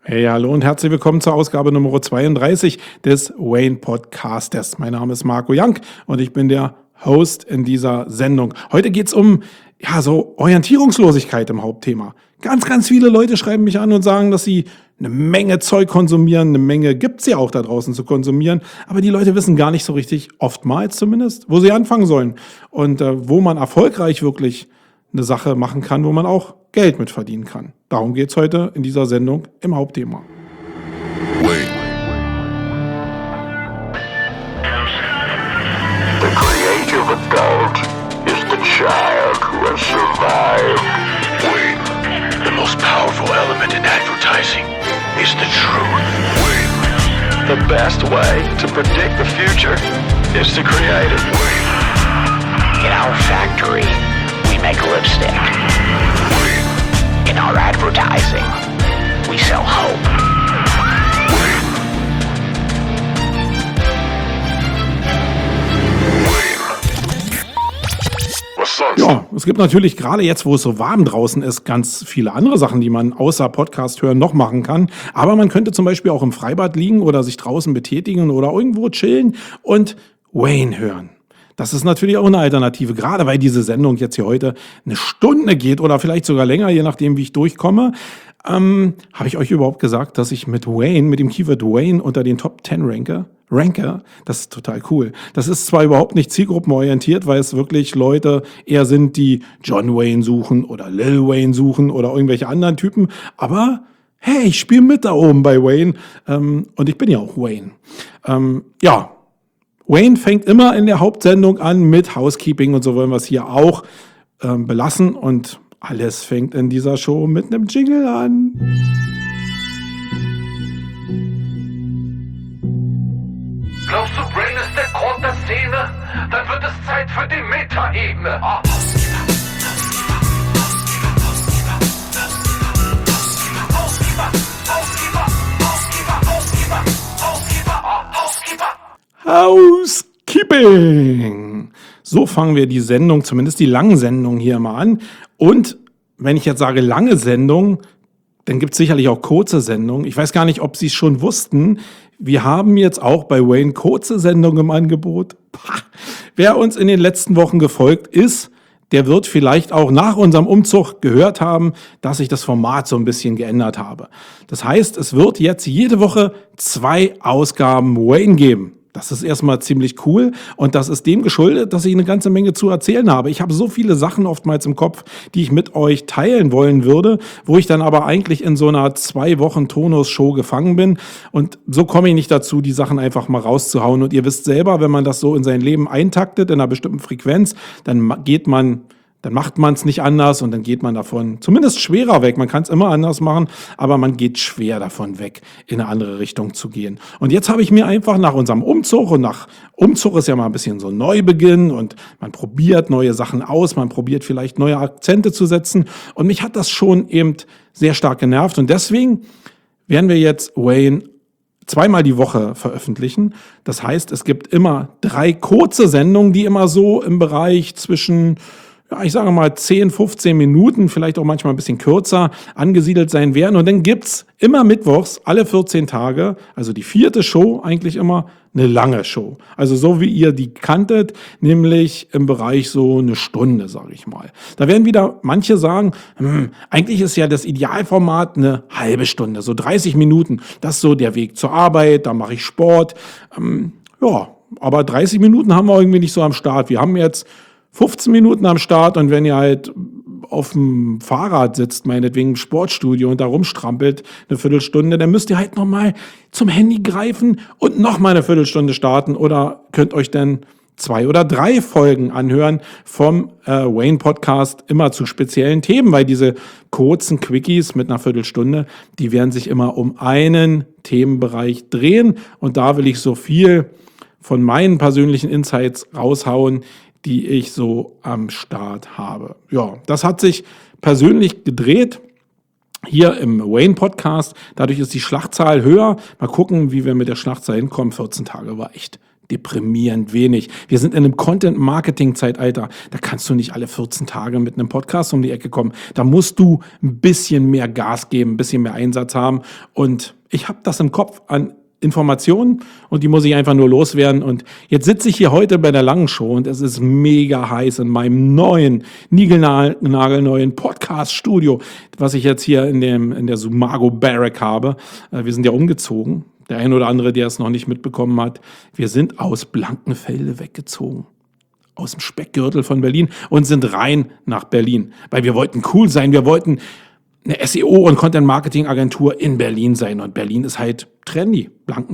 Hey, hallo und herzlich willkommen zur Ausgabe Nummer 32 des Wayne Podcasters. Mein Name ist Marco Jank und ich bin der Host in dieser Sendung. Heute geht's um so Orientierungslosigkeit im Hauptthema. Ganz viele Leute schreiben mich an und sagen, dass sie eine Menge Zeug konsumieren, eine Menge gibt's ja auch da draußen zu konsumieren, aber die Leute wissen gar nicht so richtig, oftmals zumindest, wo sie anfangen sollen und wo man erfolgreich wirklich eine Sache machen kann, wo man auch Geld mit verdienen kann. Darum geht's heute in dieser Sendung im Hauptthema. Wayne. The creative adult is the child who has survived. Wayne. The most powerful element in advertising is the truth. Wayne. The best way to predict the future is to create it. Wayne. In our factory, we make lipstick. Wayne. In our advertising, we sell hope. Wayne. Was sonst? Ja, es gibt natürlich gerade jetzt, wo es so warm draußen ist, ganz viele andere Sachen, die man außer Podcast hören noch machen kann. Aber man könnte zum Beispiel auch im Freibad liegen oder sich draußen betätigen oder irgendwo chillen und Wayne hören. Das ist natürlich auch eine Alternative, gerade weil diese Sendung jetzt hier heute eine Stunde geht oder vielleicht sogar länger, je nachdem, wie ich durchkomme. Habe ich euch überhaupt gesagt, dass ich mit dem Keyword Wayne unter den Top 10 ranke? Das ist total cool. Das ist zwar überhaupt nicht zielgruppenorientiert, weil es wirklich Leute eher sind, die John Wayne suchen oder Lil Wayne suchen oder irgendwelche anderen Typen, aber hey, ich spiele mit da oben bei Wayne und ich bin ja auch Wayne. Wayne fängt immer in der Hauptsendung an mit Housekeeping und so wollen wir es hier auch belassen und alles fängt in dieser Show mit einem Jingle an. Glaubst du, Brain ist der Grund der Szene? Dann wird es Zeit für die Metaebene. Housekeeping. So fangen wir die Sendung, zumindest die langen Sendungen hier mal an. Und wenn ich jetzt sage lange Sendung, dann gibt es sicherlich auch kurze Sendungen. Ich weiß gar nicht, ob Sie es schon wussten. Wir haben jetzt auch bei Wayne kurze Sendungen im Angebot. Wer uns in den letzten Wochen gefolgt ist, der wird vielleicht auch nach unserem Umzug gehört haben, dass ich das Format so ein bisschen geändert habe. Das heißt, es wird jetzt jede Woche 2 Ausgaben Wayne geben. Das ist erstmal ziemlich cool und das ist dem geschuldet, dass ich eine ganze Menge zu erzählen habe. Ich habe so viele Sachen oftmals im Kopf, die ich mit euch teilen wollen würde, wo ich dann aber eigentlich in so einer 2 Wochen Tonus-Show gefangen bin und so komme ich nicht dazu, die Sachen einfach mal rauszuhauen. Und ihr wisst selber, wenn man das so in sein Leben eintaktet, in einer bestimmten Frequenz, dann macht man es nicht anders und dann geht man davon zumindest schwerer weg. Man kann es immer anders machen, aber man geht schwer davon weg, in eine andere Richtung zu gehen. Und jetzt habe ich mir einfach nach unserem Umzug und nach Umzug ist ja mal ein bisschen so Neubeginn und man probiert neue Sachen aus, man probiert vielleicht neue Akzente zu setzen und mich hat das schon eben sehr stark genervt und deswegen werden wir jetzt Wayne 2-mal die Woche veröffentlichen. Das heißt, es gibt immer 3 kurze Sendungen, die immer so im Bereich zwischen ich sage mal 10, 15 Minuten, vielleicht auch manchmal ein bisschen kürzer, angesiedelt sein werden. Und dann gibt's immer mittwochs, alle 14 Tage, also die 4. Show, eigentlich immer eine lange Show. Also so wie ihr die kanntet, nämlich im Bereich so eine Stunde, sage ich mal. Da werden wieder manche sagen, eigentlich ist ja das Idealformat eine halbe Stunde, so 30 Minuten. Das ist so der Weg zur Arbeit, da mache ich Sport. Aber 30 Minuten haben wir irgendwie nicht so am Start. Wir haben jetzt 15 Minuten am Start und wenn ihr halt auf dem Fahrrad sitzt, meinetwegen im Sportstudio und da rumstrampelt eine Viertelstunde, dann müsst ihr halt nochmal zum Handy greifen und nochmal eine Viertelstunde starten oder könnt euch dann 2 oder 3 Folgen anhören vom Wayne Podcast immer zu speziellen Themen, weil diese kurzen Quickies mit einer Viertelstunde, die werden sich immer um einen Themenbereich drehen und da will ich so viel von meinen persönlichen Insights raushauen, die ich so am Start habe. Ja, das hat sich persönlich gedreht hier im Wayne Podcast. Dadurch ist die Schlachtzahl höher. Mal gucken, wie wir mit der Schlachtzahl hinkommen. 14 Tage war echt deprimierend wenig. Wir sind in einem Content-Marketing-Zeitalter. Da kannst du nicht alle 14 Tage mit einem Podcast um die Ecke kommen. Da musst du ein bisschen mehr Gas geben, ein bisschen mehr Einsatz haben. Und ich habe das im Kopf an Informationen und die muss ich einfach nur loswerden. Und jetzt sitze ich hier heute bei der langen Show und es ist mega heiß in meinem neuen, niegelnagelneuen Podcast-Studio, was ich jetzt hier in der Sumago Barrack habe. Wir sind ja umgezogen. Der ein oder andere, der es noch nicht mitbekommen hat, wir sind aus Blankenfelde weggezogen. Aus dem Speckgürtel von Berlin und sind rein nach Berlin. Weil wir wollten cool sein, wir wollten eine SEO- und Content-Marketing-Agentur in Berlin sein. Und Berlin ist halt trendy.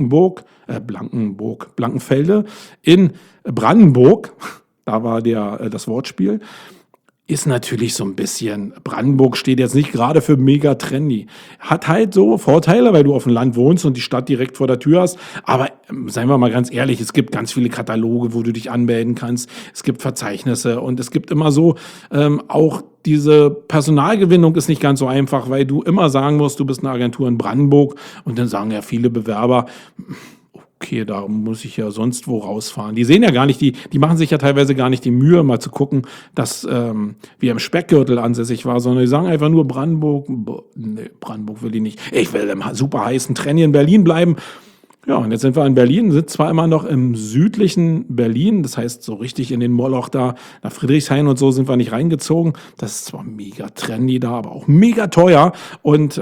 Blankenfelde in Brandenburg, da war das Wortspiel, ist natürlich so ein bisschen, Brandenburg steht jetzt nicht gerade für mega trendy. Hat halt so Vorteile, weil du auf dem Land wohnst und die Stadt direkt vor der Tür hast. Aber seien wir mal ganz ehrlich, es gibt ganz viele Kataloge, wo du dich anmelden kannst. Es gibt Verzeichnisse und es gibt immer so auch diese Personalgewinnung ist nicht ganz so einfach, weil du immer sagen musst, du bist eine Agentur in Brandenburg und dann sagen ja viele Bewerber, okay, da muss ich ja sonst wo rausfahren. Die sehen ja gar nicht, die machen sich ja teilweise gar nicht die Mühe, mal zu gucken, dass wir im Speckgürtel ansässig war, sondern die sagen einfach nur Brandenburg, nee, Brandenburg will ich nicht. Ich will im super heißen Trenny in Berlin bleiben. Ja, und jetzt sind wir in Berlin, sind zwar immer noch im südlichen Berlin, das heißt so richtig in den Moloch da, nach Friedrichshain und so sind wir nicht reingezogen. Das ist zwar mega trendy da, aber auch mega teuer und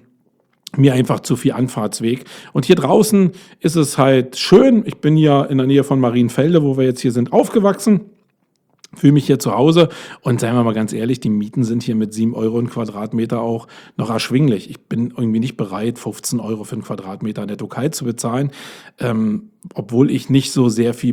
mir einfach zu viel Anfahrtsweg. Und hier draußen ist es halt schön. Ich bin hier in der Nähe von Marienfelde, wo wir jetzt hier sind, aufgewachsen. Fühle mich hier zu Hause und seien wir mal ganz ehrlich, die Mieten sind hier mit 7 Euro ein Quadratmeter auch noch erschwinglich. Ich bin irgendwie nicht bereit, 15 Euro für einen Quadratmeter netto kalt zu bezahlen, obwohl ich nicht so sehr viel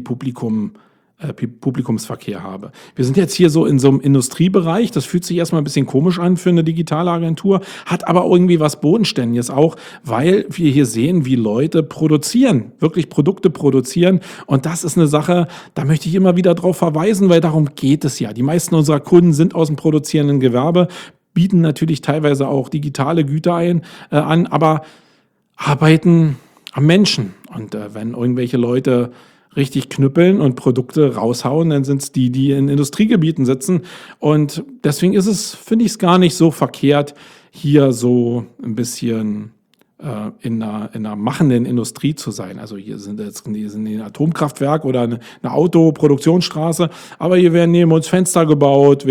Publikumsverkehr habe. Wir sind jetzt hier so in so einem Industriebereich, das fühlt sich erstmal ein bisschen komisch an für eine digitale Agentur, hat aber irgendwie was Bodenständiges auch, weil wir hier sehen, wie Leute produzieren, wirklich Produkte produzieren und das ist eine Sache, da möchte ich immer wieder drauf verweisen, weil darum geht es ja. Die meisten unserer Kunden sind aus dem produzierenden Gewerbe, bieten natürlich teilweise auch digitale Güter an, aber arbeiten am Menschen und wenn irgendwelche Leute richtig knüppeln und Produkte raushauen, dann sind es die in Industriegebieten sitzen. Und deswegen finde ich es gar nicht so verkehrt, hier so ein bisschen in einer machenden Industrie zu sein. Also hier sind ein Atomkraftwerk oder eine Autoproduktionsstraße, aber hier werden neben uns Fenster gebaut,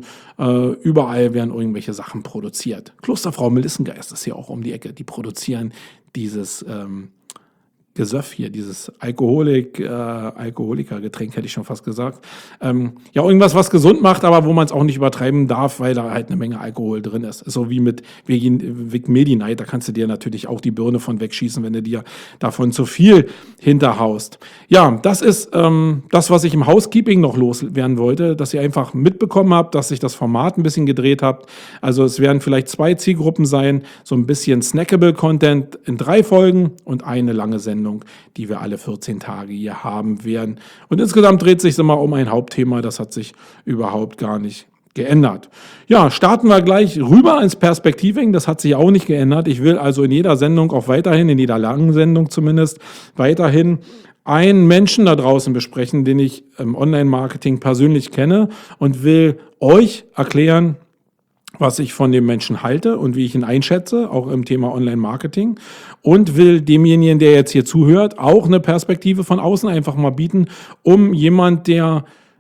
überall werden irgendwelche Sachen produziert. Klosterfrau Melissengeist ist hier auch um die Ecke, die produzieren dieses Gesöff hier, dieses Alkoholikergetränk, hätte ich schon fast gesagt. Ja, irgendwas, was gesund macht, aber wo man es auch nicht übertreiben darf, weil da halt eine Menge Alkohol drin ist. So wie mit Vic Medi-Night, da kannst du dir natürlich auch die Birne von wegschießen, wenn du dir davon zu viel hinterhaust. Ja, das ist das, was ich im Housekeeping noch loswerden wollte, dass ihr einfach mitbekommen habt, dass sich das Format ein bisschen gedreht habt. Also es werden vielleicht 2 Zielgruppen sein, so ein bisschen snackable Content in 3 Folgen und eine lange Sendung, die wir alle 14 Tage hier haben werden. Und insgesamt dreht sich immer um ein Hauptthema, das hat sich überhaupt gar nicht geändert. Ja, starten wir gleich rüber ins Perspektiving, das hat sich auch nicht geändert. Ich will also in jeder Sendung auch weiterhin, in jeder langen Sendung zumindest, weiterhin einen Menschen da draußen besprechen, den ich im Online-Marketing persönlich kenne und will euch erklären, was ich von dem Menschen halte und wie ich ihn einschätze, auch im Thema Online-Marketing. Und will demjenigen, der jetzt hier zuhört, auch eine Perspektive von außen einfach mal bieten, um jemand, der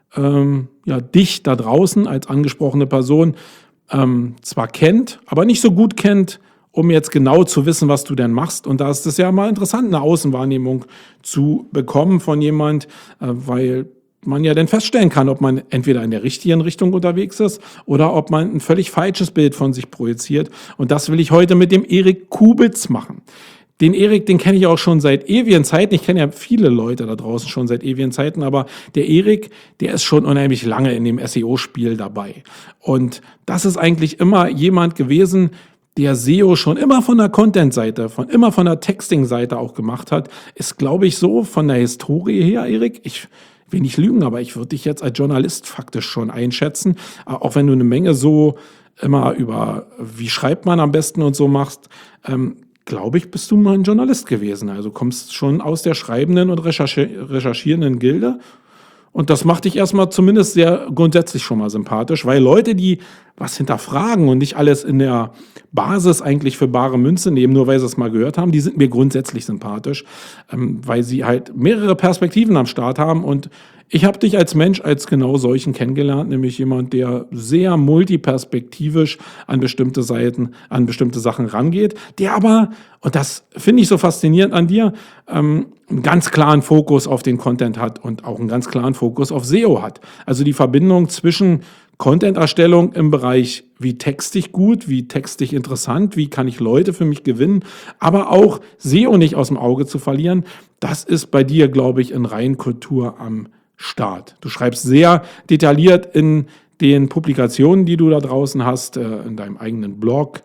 dich da draußen als angesprochene Person zwar kennt, aber nicht so gut kennt, um jetzt genau zu wissen, was du denn machst. Und da ist es ja mal interessant, eine Außenwahrnehmung zu bekommen von jemand, weil man ja dann feststellen kann, ob man entweder in der richtigen Richtung unterwegs ist oder ob man ein völlig falsches Bild von sich projiziert. Und das will ich heute mit dem Erik Kubitz machen. Den Erik, den kenne ich auch schon seit ewigen Zeiten. Ich kenne ja viele Leute da draußen schon seit ewigen Zeiten, aber der Erik, der ist schon unheimlich lange in dem SEO-Spiel dabei. Und das ist eigentlich immer jemand gewesen, der SEO schon immer von der Content-Seite, immer von der Texting-Seite auch gemacht hat. Ist, glaube ich, so von der Historie her, Erik, ich will nicht lügen, aber ich würde dich jetzt als Journalist faktisch schon einschätzen, auch wenn du eine Menge so immer über, wie schreibt man am besten und so machst. glaube ich, bist du mal ein Journalist gewesen. Also kommst schon aus der schreibenden und recherchierenden Gilde. Und das macht dich erstmal zumindest sehr grundsätzlich schon mal sympathisch, weil Leute, die was hinterfragen und nicht alles in der Basis eigentlich für bare Münze nehmen, nur weil sie es mal gehört haben, die sind mir grundsätzlich sympathisch, weil sie halt mehrere Perspektiven am Start haben. Und ich habe dich als Mensch als genau solchen kennengelernt, nämlich jemand, der sehr multiperspektivisch an bestimmte Sachen rangeht, der aber, und das finde ich so faszinierend an dir, einen ganz klaren Fokus auf den Content hat und auch einen ganz klaren Fokus auf SEO hat. Also die Verbindung zwischen Content-Erstellung im Bereich, wie texte ich gut, wie texte ich interessant, wie kann ich Leute für mich gewinnen, aber auch SEO nicht aus dem Auge zu verlieren, das ist bei dir, glaube ich, in Reinkultur am Start. Du schreibst sehr detailliert in den Publikationen, die du da draußen hast, in deinem eigenen Blog,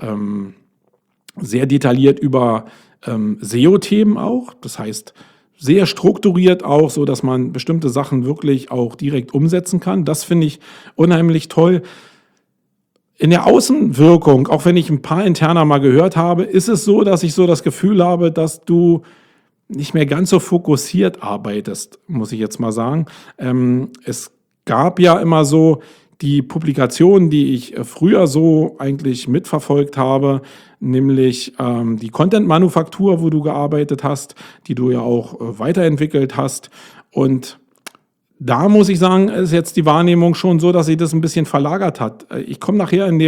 sehr detailliert über SEO-Themen auch. Das heißt, sehr strukturiert auch, so dass man bestimmte Sachen wirklich auch direkt umsetzen kann. Das finde ich unheimlich toll. In der Außenwirkung, auch wenn ich ein paar Interner mal gehört habe, ist es so, dass ich so das Gefühl habe, dass du nicht mehr ganz so fokussiert arbeitest, muss ich jetzt mal sagen. Es gab ja immer so die Publikationen, die ich früher so eigentlich mitverfolgt habe, nämlich die Content-Manufaktur, wo du gearbeitet hast, die du ja auch weiterentwickelt hast. Und da muss ich sagen, ist jetzt die Wahrnehmung schon so, dass sich das ein bisschen verlagert hat. Ich komme nachher in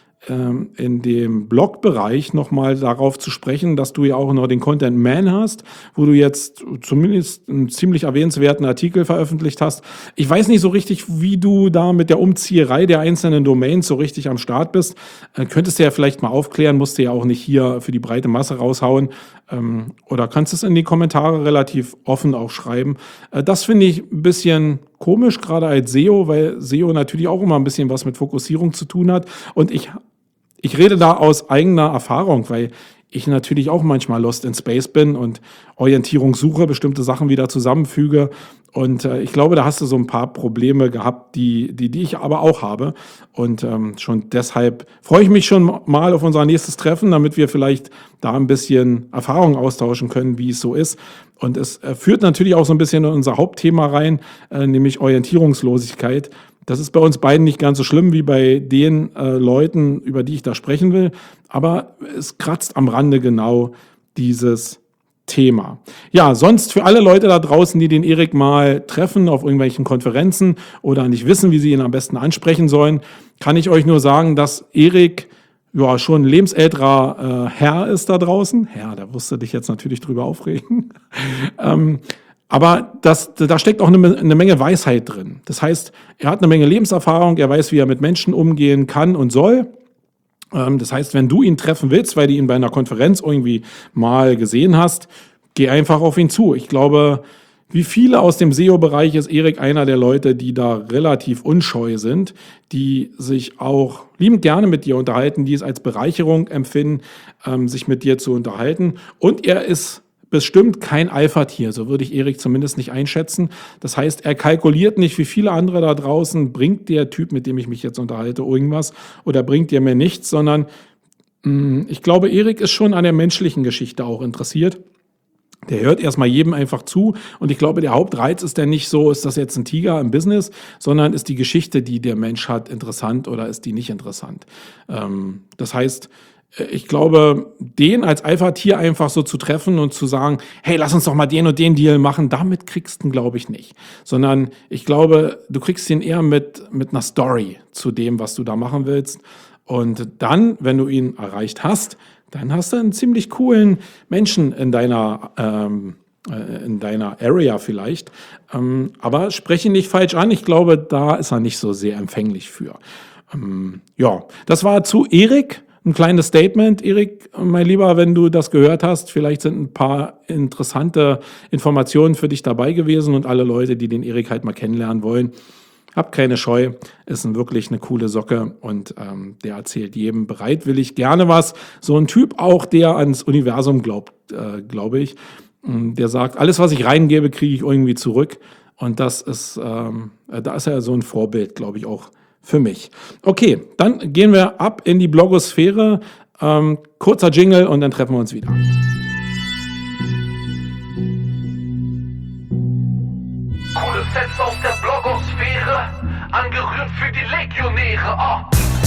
dem Blog-Bereich nochmal darauf zu sprechen, dass du ja auch noch den Content Man hast, wo du jetzt zumindest einen ziemlich erwähnenswerten Artikel veröffentlicht hast. Ich weiß nicht so richtig, wie du da mit der Umzieherei der einzelnen Domains so richtig am Start bist. Könntest du ja vielleicht mal aufklären, musst du ja auch nicht hier für die breite Masse raushauen. Oder kannst es in die Kommentare relativ offen auch schreiben. Das finde ich ein bisschen komisch, gerade als SEO, weil SEO natürlich auch immer ein bisschen was mit Fokussierung zu tun hat. Und ich rede da aus eigener Erfahrung, weil ich natürlich auch manchmal lost in space bin und Orientierung suche, bestimmte Sachen wieder zusammenfüge. Und ich glaube, da hast du so ein paar Probleme gehabt, die ich aber auch habe. Und schon deshalb freue ich mich schon mal auf unser nächstes Treffen, damit wir vielleicht da ein bisschen Erfahrung austauschen können, wie es so ist. Und es führt natürlich auch so ein bisschen in unser Hauptthema rein, nämlich Orientierungslosigkeit. Das ist bei uns beiden nicht ganz so schlimm wie bei den Leuten, über die ich da sprechen will. Aber es kratzt am Rande genau dieses Thema. Ja, sonst für alle Leute da draußen, die den Erik mal treffen auf irgendwelchen Konferenzen oder nicht wissen, wie sie ihn am besten ansprechen sollen, kann ich euch nur sagen, dass Erik ja schon ein lebensälterer Herr ist da draußen. Herr, da wirst du dich jetzt natürlich drüber aufregen. Aber da steckt auch eine Menge Weisheit drin. Das heißt, er hat eine Menge Lebenserfahrung, er weiß, wie er mit Menschen umgehen kann und soll. Das heißt, wenn du ihn treffen willst, weil du ihn bei einer Konferenz irgendwie mal gesehen hast, geh einfach auf ihn zu. Ich glaube, wie viele aus dem SEO-Bereich ist Erik einer der Leute, die da relativ unscheu sind, die sich auch liebend gerne mit dir unterhalten, die es als Bereicherung empfinden, sich mit dir zu unterhalten. Und er ist bestimmt kein Alpha-Tier, so würde ich Erik zumindest nicht einschätzen. Das heißt, er kalkuliert nicht, wie viele andere da draußen, bringt der Typ, mit dem ich mich jetzt unterhalte, irgendwas oder bringt der mir nichts, sondern ich glaube, Erik ist schon an der menschlichen Geschichte auch interessiert. Der hört erstmal jedem einfach zu und ich glaube, der Hauptreiz ist ja nicht so, ist das jetzt ein Tiger im Business, sondern ist die Geschichte, die der Mensch hat, interessant oder ist die nicht interessant. Das heißt, ich glaube, den als Alpha-Tier einfach so zu treffen und zu sagen, hey, lass uns doch mal den und den Deal machen, damit kriegst du ihn, glaube ich, nicht. Sondern ich glaube, du kriegst ihn eher mit einer Story zu dem, was du da machen willst. Und dann, wenn du ihn erreicht hast, dann hast du einen ziemlich coolen Menschen in deiner Area vielleicht. Aber spreche ihn nicht falsch an. Ich glaube, da ist er nicht so sehr empfänglich für. Ja, das war zu Erik. Ein kleines Statement, Erik, mein Lieber, wenn du das gehört hast, vielleicht sind ein paar interessante Informationen für dich dabei gewesen und alle Leute, die den Erik halt mal kennenlernen wollen. Habt keine Scheu, ist wirklich eine coole Socke und der erzählt jedem bereitwillig gerne was. So ein Typ auch, der ans Universum glaubt, glaube ich. Der sagt, alles, was ich reingebe, kriege ich irgendwie zurück. Und da ist er so ein Vorbild, glaube ich, auch für mich. Okay, dann gehen wir ab in die Blogosphäre. Kurzer Jingle und dann treffen wir uns wieder. Coole Sets aus der Blogosphäre, angerührt für die Legionäre. Oh.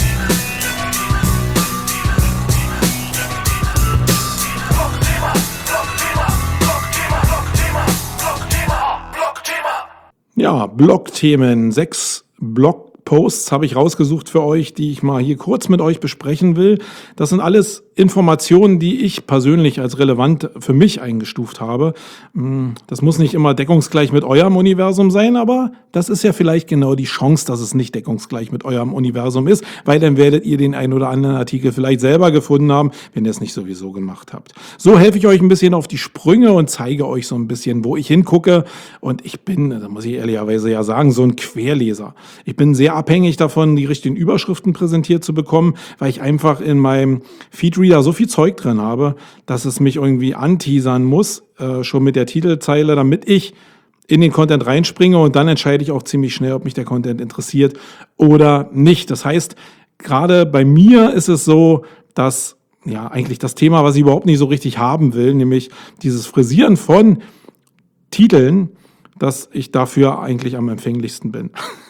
Ja, Blogthemen, 6 Blogposts habe ich rausgesucht für euch, die ich mal hier kurz mit euch besprechen will. Das sind alles Informationen, die ich persönlich als relevant für mich eingestuft habe. Das muss nicht immer deckungsgleich mit eurem Universum sein, aber das ist ja vielleicht genau die Chance, dass es nicht deckungsgleich mit eurem Universum ist, weil dann werdet ihr den einen oder anderen Artikel vielleicht selber gefunden haben, wenn ihr es nicht sowieso gemacht habt. So helfe ich euch ein bisschen auf die Sprünge und zeige euch so ein bisschen, wo ich hingucke. Und ich bin, da muss ich ehrlicherweise ja sagen, so ein Querleser. Ich bin sehr abhängig davon, die richtigen Überschriften präsentiert zu bekommen, weil ich einfach in meinem Feedreader so viel Zeug drin habe, dass es mich irgendwie anteasern muss, schon mit der Titelzeile, damit ich in den Content reinspringe und dann entscheide ich auch ziemlich schnell, ob mich der Content interessiert oder nicht. Das heißt, gerade bei mir ist es so, dass ja eigentlich das Thema, was ich überhaupt nicht so richtig haben will, nämlich dieses Frisieren von Titeln, dass ich dafür eigentlich am empfänglichsten bin.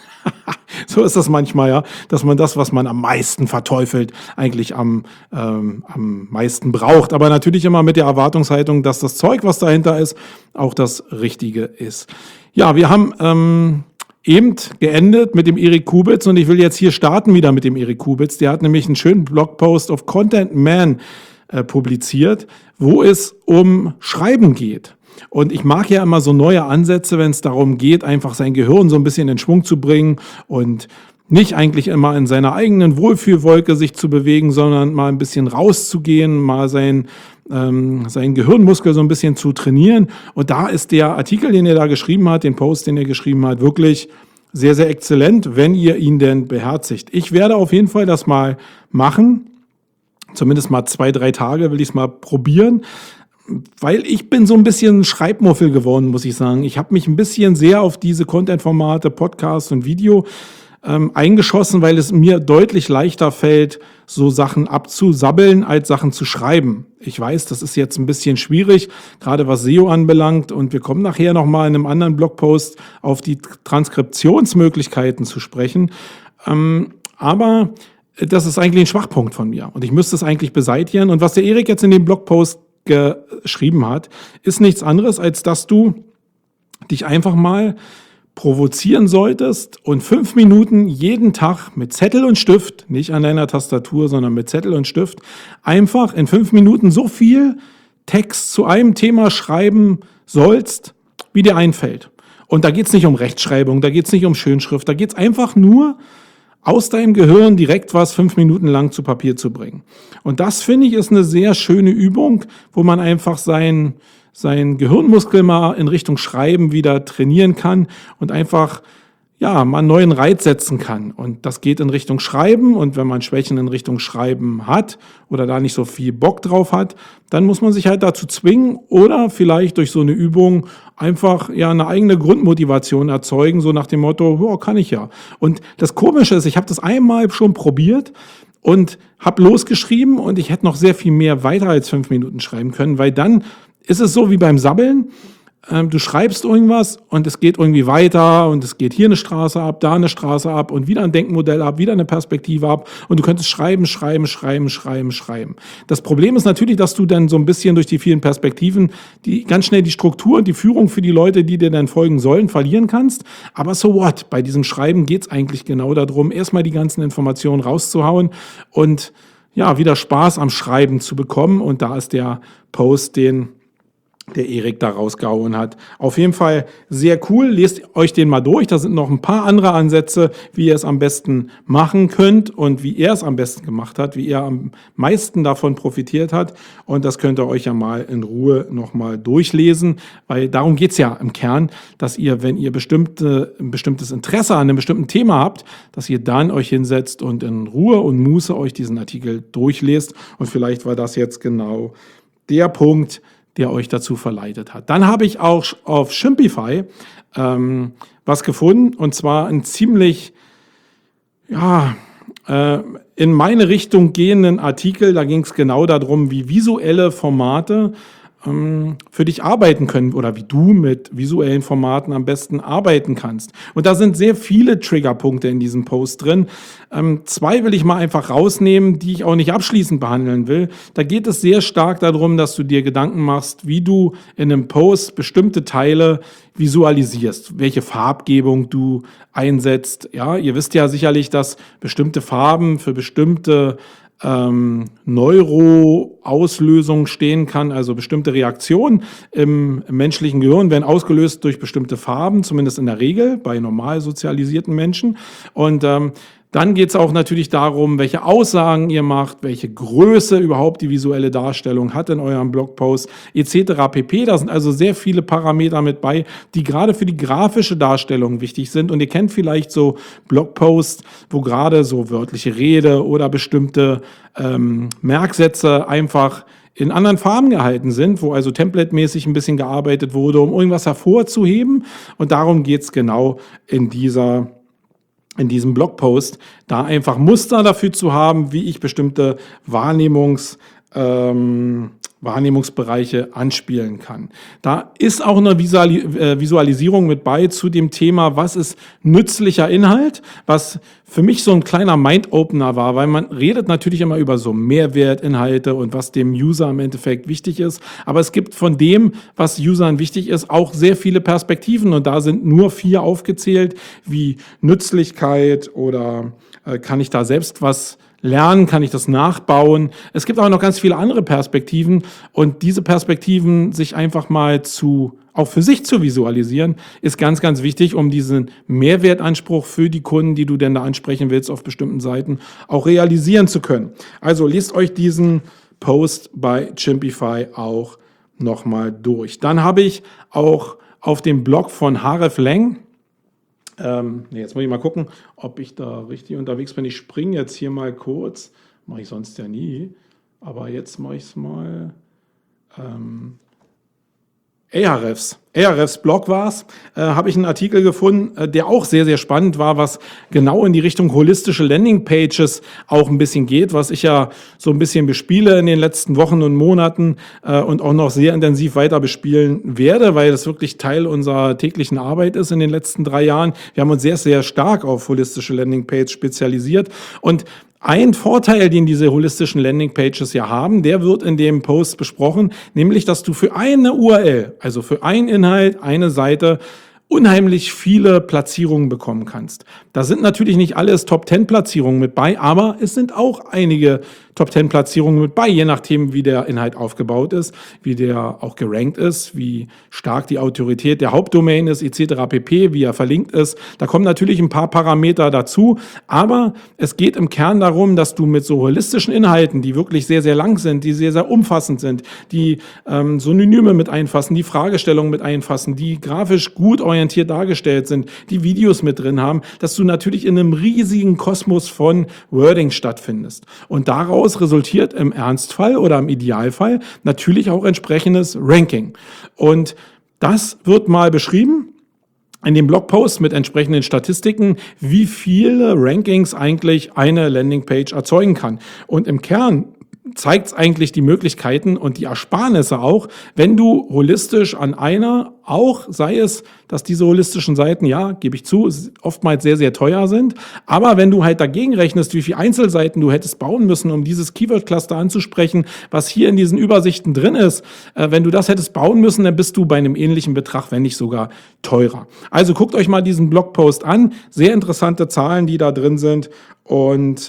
So ist das manchmal, ja, dass man das, was man am meisten verteufelt, eigentlich am meisten braucht. Aber natürlich immer mit der Erwartungshaltung, dass das Zeug, was dahinter ist, auch das Richtige ist. Ja, wir haben eben geendet mit dem Erik Kubitz und ich will jetzt hier starten wieder mit dem Erik Kubitz. Der hat nämlich einen schönen Blogpost auf Content Man publiziert, wo es um Schreiben geht. Und ich mag ja immer so neue Ansätze, wenn es darum geht, einfach sein Gehirn so ein bisschen in Schwung zu bringen und nicht eigentlich immer in seiner eigenen Wohlfühlwolke sich zu bewegen, sondern mal ein bisschen rauszugehen, mal seinen Gehirnmuskel so ein bisschen zu trainieren. Und da ist der Artikel, den er da geschrieben hat, den Post, den er geschrieben hat, wirklich sehr, sehr exzellent, wenn ihr ihn denn beherzigt. Ich werde auf jeden Fall das mal machen. Zumindest mal 2-3 Tage will ich es mal probieren. Weil ich bin so ein bisschen Schreibmuffel geworden, muss ich sagen. Ich habe mich ein bisschen sehr auf diese Content-Formate, Podcast und Video eingeschossen, weil es mir deutlich leichter fällt, so Sachen abzusabbeln, als Sachen zu schreiben. Ich weiß, das ist jetzt ein bisschen schwierig, gerade was SEO anbelangt. Und wir kommen nachher nochmal in einem anderen Blogpost auf die Transkriptionsmöglichkeiten zu sprechen. Aber das ist eigentlich ein Schwachpunkt von mir. Und ich müsste es eigentlich beseitigen. Und was der Erik jetzt in dem Blogpost geschrieben hat, ist nichts anderes, als dass du dich einfach mal provozieren solltest und 5 Minuten jeden Tag mit Zettel und Stift, nicht an deiner Tastatur, sondern mit Zettel und Stift, einfach in 5 Minuten so viel Text zu einem Thema schreiben sollst, wie dir einfällt. Und da geht es nicht um Rechtschreibung, da geht es nicht um Schönschrift, da geht es einfach nur aus deinem Gehirn direkt was 5 Minuten lang zu Papier zu bringen. Und das, finde ich, ist eine sehr schöne Übung, wo man einfach sein Gehirnmuskel mal in Richtung Schreiben wieder trainieren kann und einfach ja mal einen neuen Reiz setzen kann. Und das geht in Richtung Schreiben. Und wenn man Schwächen in Richtung Schreiben hat oder da nicht so viel Bock drauf hat, dann muss man sich halt dazu zwingen oder vielleicht durch so eine Übung einfach ja eine eigene Grundmotivation erzeugen, so nach dem Motto, oh, kann ich ja. Und das Komische ist, ich habe das einmal schon probiert und habe losgeschrieben und ich hätte noch sehr viel mehr weiter als 5 Minuten schreiben können, weil dann ist es so wie beim Sabbeln. Du schreibst irgendwas und es geht irgendwie weiter und es geht hier eine Straße ab, da eine Straße ab und wieder ein Denkmodell ab, wieder eine Perspektive ab und du könntest schreiben. Das Problem ist natürlich, dass du dann so ein bisschen durch die vielen Perspektiven ganz schnell die Struktur und die Führung für die Leute, die dir dann folgen sollen, verlieren kannst. Aber so what? Bei diesem Schreiben geht es eigentlich genau darum, erstmal die ganzen Informationen rauszuhauen und ja, wieder Spaß am Schreiben zu bekommen. Und da ist der Post, den der Erik da rausgehauen hat. Auf jeden Fall sehr cool. Lest euch den mal durch. Da sind noch ein paar andere Ansätze, wie ihr es am besten machen könnt und wie er es am besten gemacht hat, wie er am meisten davon profitiert hat. Und das könnt ihr euch ja mal in Ruhe nochmal durchlesen, weil darum geht's ja im Kern, dass ihr, wenn ihr ein bestimmtes Interesse an einem bestimmten Thema habt, dass ihr dann euch hinsetzt und in Ruhe und Muße euch diesen Artikel durchlest. Und vielleicht war das jetzt genau der Punkt, der euch dazu verleitet hat. Dann habe ich auch auf Shimpify was gefunden, und zwar ein ziemlich in meine Richtung gehenden Artikel, da ging es genau darum, wie visuelle Formate für dich arbeiten können oder wie du mit visuellen Formaten am besten arbeiten kannst. Und da sind sehr viele Triggerpunkte in diesem Post drin. 2 will ich mal einfach rausnehmen, die ich auch nicht abschließend behandeln will. Da geht es sehr stark darum, dass du dir Gedanken machst, wie du in einem Post bestimmte Teile visualisierst, welche Farbgebung du einsetzt. Ja, ihr wisst ja sicherlich, dass bestimmte Farben für bestimmte Neuroauslösung stehen kann, also bestimmte Reaktionen im menschlichen Gehirn werden ausgelöst durch bestimmte Farben, zumindest in der Regel bei normal sozialisierten Menschen. Und dann geht es auch natürlich darum, welche Aussagen ihr macht, welche Größe überhaupt die visuelle Darstellung hat in eurem Blogpost etc. pp. Da sind also sehr viele Parameter mit bei, die gerade für die grafische Darstellung wichtig sind. Und ihr kennt vielleicht so Blogposts, wo gerade so wörtliche Rede oder bestimmte Merksätze einfach in anderen Farben gehalten sind, wo also templatemäßig ein bisschen gearbeitet wurde, um irgendwas hervorzuheben. Und darum geht es genau in diesem Blogpost, da einfach Muster dafür zu haben, wie ich bestimmte Wahrnehmungsbereiche anspielen kann. Da ist auch eine Visualisierung mit bei zu dem Thema, was ist nützlicher Inhalt, was für mich so ein kleiner Mind-Opener war, weil man redet natürlich immer über so Mehrwertinhalte und was dem User im Endeffekt wichtig ist, aber es gibt von dem, was Usern wichtig ist, auch sehr viele Perspektiven und da sind nur 4 aufgezählt, wie Nützlichkeit oder kann ich da selbst was lernen, kann ich das nachbauen. Es gibt aber noch ganz viele andere Perspektiven und diese Perspektiven sich einfach mal auch für sich zu visualisieren, ist ganz, ganz wichtig, um diesen Mehrwertanspruch für die Kunden, die du denn da ansprechen willst auf bestimmten Seiten, auch realisieren zu können. Also lest euch diesen Post bei Chimpify auch nochmal durch. Dann habe ich auch auf dem Blog von Haref Leng, jetzt muss ich mal gucken, ob ich da richtig unterwegs bin. Ich springe jetzt hier mal kurz. Mache ich sonst ja nie. Aber jetzt mache ich es mal. Ahrefs Blog war es, habe ich einen Artikel gefunden, der auch sehr, sehr spannend war, was genau in die Richtung holistische Landingpages auch ein bisschen geht, was ich ja so ein bisschen bespiele in den letzten Wochen und Monaten und auch noch sehr intensiv weiter bespielen werde, weil das wirklich Teil unserer täglichen Arbeit ist in den letzten 3 Jahren. Wir haben uns sehr, sehr stark auf holistische Landingpages spezialisiert und ein Vorteil, den diese holistischen Landingpages ja haben, der wird in dem Post besprochen, nämlich, dass du für eine URL, also für einen Inhalt, eine Seite, unheimlich viele Platzierungen bekommen kannst. Da sind natürlich nicht alles Top-10-Platzierungen mit bei, aber es sind auch einige Top-10-Platzierungen mit bei, je nachdem, wie der Inhalt aufgebaut ist, wie der auch gerankt ist, wie stark die Autorität der Hauptdomain ist, etc. pp., wie er verlinkt ist. Da kommen natürlich ein paar Parameter dazu, aber es geht im Kern darum, dass du mit so holistischen Inhalten, die wirklich sehr, sehr lang sind, die sehr, sehr umfassend sind, die Synonyme mit einfassen, die Fragestellungen mit einfassen, die grafisch gut orientiert dargestellt sind, die Videos mit drin haben, dass du natürlich in einem riesigen Kosmos von Wording stattfindest. Und daraus resultiert im Ernstfall oder im Idealfall natürlich auch entsprechendes Ranking. Und das wird mal beschrieben in dem Blogpost mit entsprechenden Statistiken, wie viele Rankings eigentlich eine Landingpage erzeugen kann. Und im Kern zeigt es eigentlich die Möglichkeiten und die Ersparnisse auch, wenn du holistisch an einer, auch sei es, dass diese holistischen Seiten, ja, gebe ich zu, oftmals sehr, sehr teuer sind, aber wenn du halt dagegen rechnest, wie viele Einzelseiten du hättest bauen müssen, um dieses Keyword-Cluster anzusprechen, was hier in diesen Übersichten drin ist, wenn du das hättest bauen müssen, dann bist du bei einem ähnlichen Betrag, wenn nicht sogar teurer. Also guckt euch mal diesen Blogpost an, sehr interessante Zahlen, die da drin sind und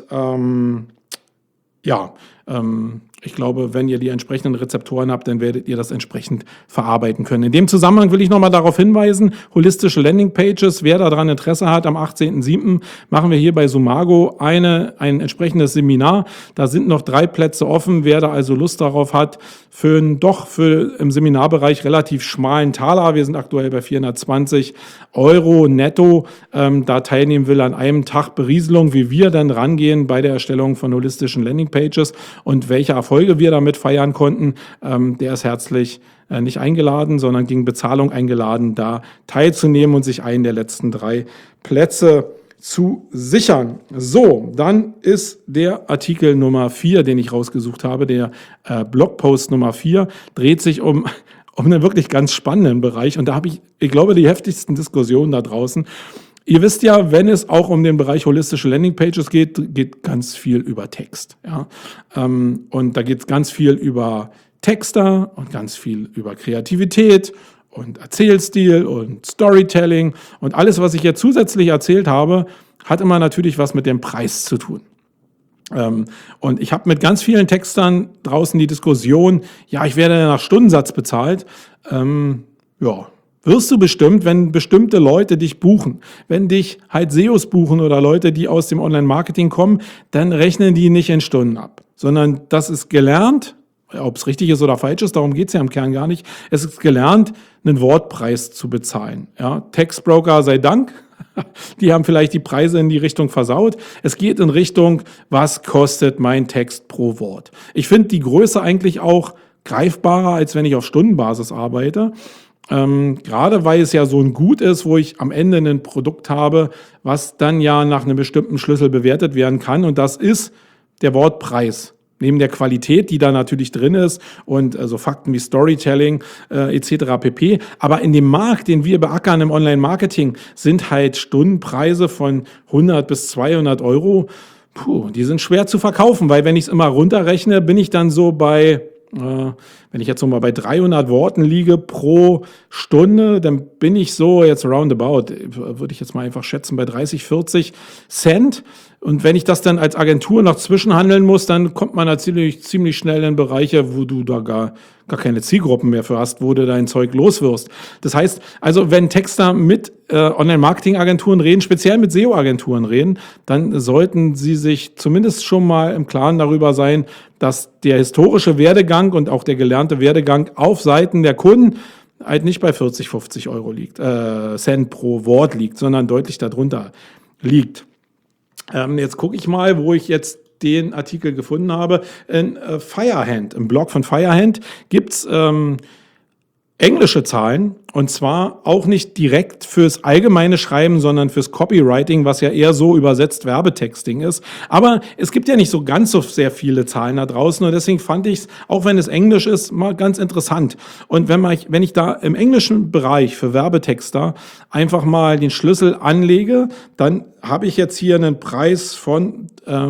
ich glaube, wenn ihr die entsprechenden Rezeptoren habt, dann werdet ihr das entsprechend verarbeiten können. In dem Zusammenhang will ich nochmal darauf hinweisen, holistische Landingpages, wer daran Interesse hat, am 18.07. machen wir hier bei Sumago ein entsprechendes Seminar. Da sind noch 3 Plätze offen. Wer da also Lust darauf hat, für im Seminarbereich relativ schmalen Taler, wir sind aktuell bei 420 € netto, da teilnehmen will an einem Tag Berieselung, wie wir dann rangehen bei der Erstellung von holistischen Landingpages und welche Erfolge wir damit feiern konnten, der ist herzlich nicht eingeladen, sondern gegen Bezahlung eingeladen, da teilzunehmen und sich einen der letzten 3 Plätze zu sichern. So, dann ist der Artikel Nummer 4, den ich rausgesucht habe, der Blogpost Nummer 4, dreht sich um einen wirklich ganz spannenden Bereich. Und da habe ich glaube, die heftigsten Diskussionen da draußen. Ihr wisst ja, wenn es auch um den Bereich holistische Landingpages geht ganz viel über Text. Ja? Und da geht es ganz viel über Texter und ganz viel über Kreativität und Erzählstil und Storytelling. Und alles, was ich jetzt zusätzlich erzählt habe, hat immer natürlich was mit dem Preis zu tun. Und ich habe mit ganz vielen Textern draußen die Diskussion, ja, ich werde nach Stundensatz bezahlt. Ja, wirst du bestimmt, wenn bestimmte Leute dich buchen. Wenn dich halt SEOs buchen oder Leute, die aus dem Online-Marketing kommen, dann rechnen die nicht in Stunden ab, sondern das ist gelernt, ob es richtig ist oder falsch ist, darum geht es ja im Kern gar nicht. Es ist gelernt, einen Wortpreis zu bezahlen. Ja, Textbroker sei Dank. Die haben vielleicht die Preise in die Richtung versaut. Es geht in Richtung, was kostet mein Text pro Wort? Ich finde die Größe eigentlich auch greifbarer, als wenn ich auf Stundenbasis arbeite. Gerade weil es ja so ein Gut ist, wo ich am Ende ein Produkt habe, was dann ja nach einem bestimmten Schlüssel bewertet werden kann. Und das ist der Wortpreis. Neben der Qualität, die da natürlich drin ist und so Fakten wie Storytelling etc. pp. Aber in dem Markt, den wir beackern im Online-Marketing, sind halt Stundenpreise von 100 bis 200 Euro. Die sind schwer zu verkaufen, weil wenn ich es immer runterrechne, bin ich dann so bei, wenn ich jetzt so mal bei 300 Worten liege pro Stunde, dann bin ich so jetzt roundabout, würde ich jetzt mal einfach schätzen, bei 30, 40 Cent. Und wenn ich das dann als Agentur noch zwischenhandeln muss, dann kommt man natürlich ziemlich schnell in Bereiche, wo du da gar keine Zielgruppen mehr für hast, wo du dein Zeug loswirst. Das heißt, also wenn Texter mit Online-Marketing-Agenturen reden, speziell mit SEO-Agenturen reden, dann sollten sie sich zumindest schon mal im Klaren darüber sein, dass der historische Werdegang und auch der gelernte Werdegang auf Seiten der Kunden halt nicht bei 40, 50 Euro liegt, Cent pro Wort liegt, sondern deutlich darunter liegt. Jetzt gucke ich mal, wo ich jetzt den Artikel gefunden habe. In Firehand, im Blog von Firehand gibt's englische Zahlen und zwar auch nicht direkt fürs allgemeine Schreiben, sondern fürs Copywriting, was ja eher so übersetzt Werbetexting ist. Aber es gibt ja nicht so ganz so sehr viele Zahlen da draußen und deswegen fand ich es, auch wenn es Englisch ist, mal ganz interessant. Und wenn ich da im englischen Bereich für Werbetexter einfach mal den Schlüssel anlege, dann habe ich jetzt hier einen Preis von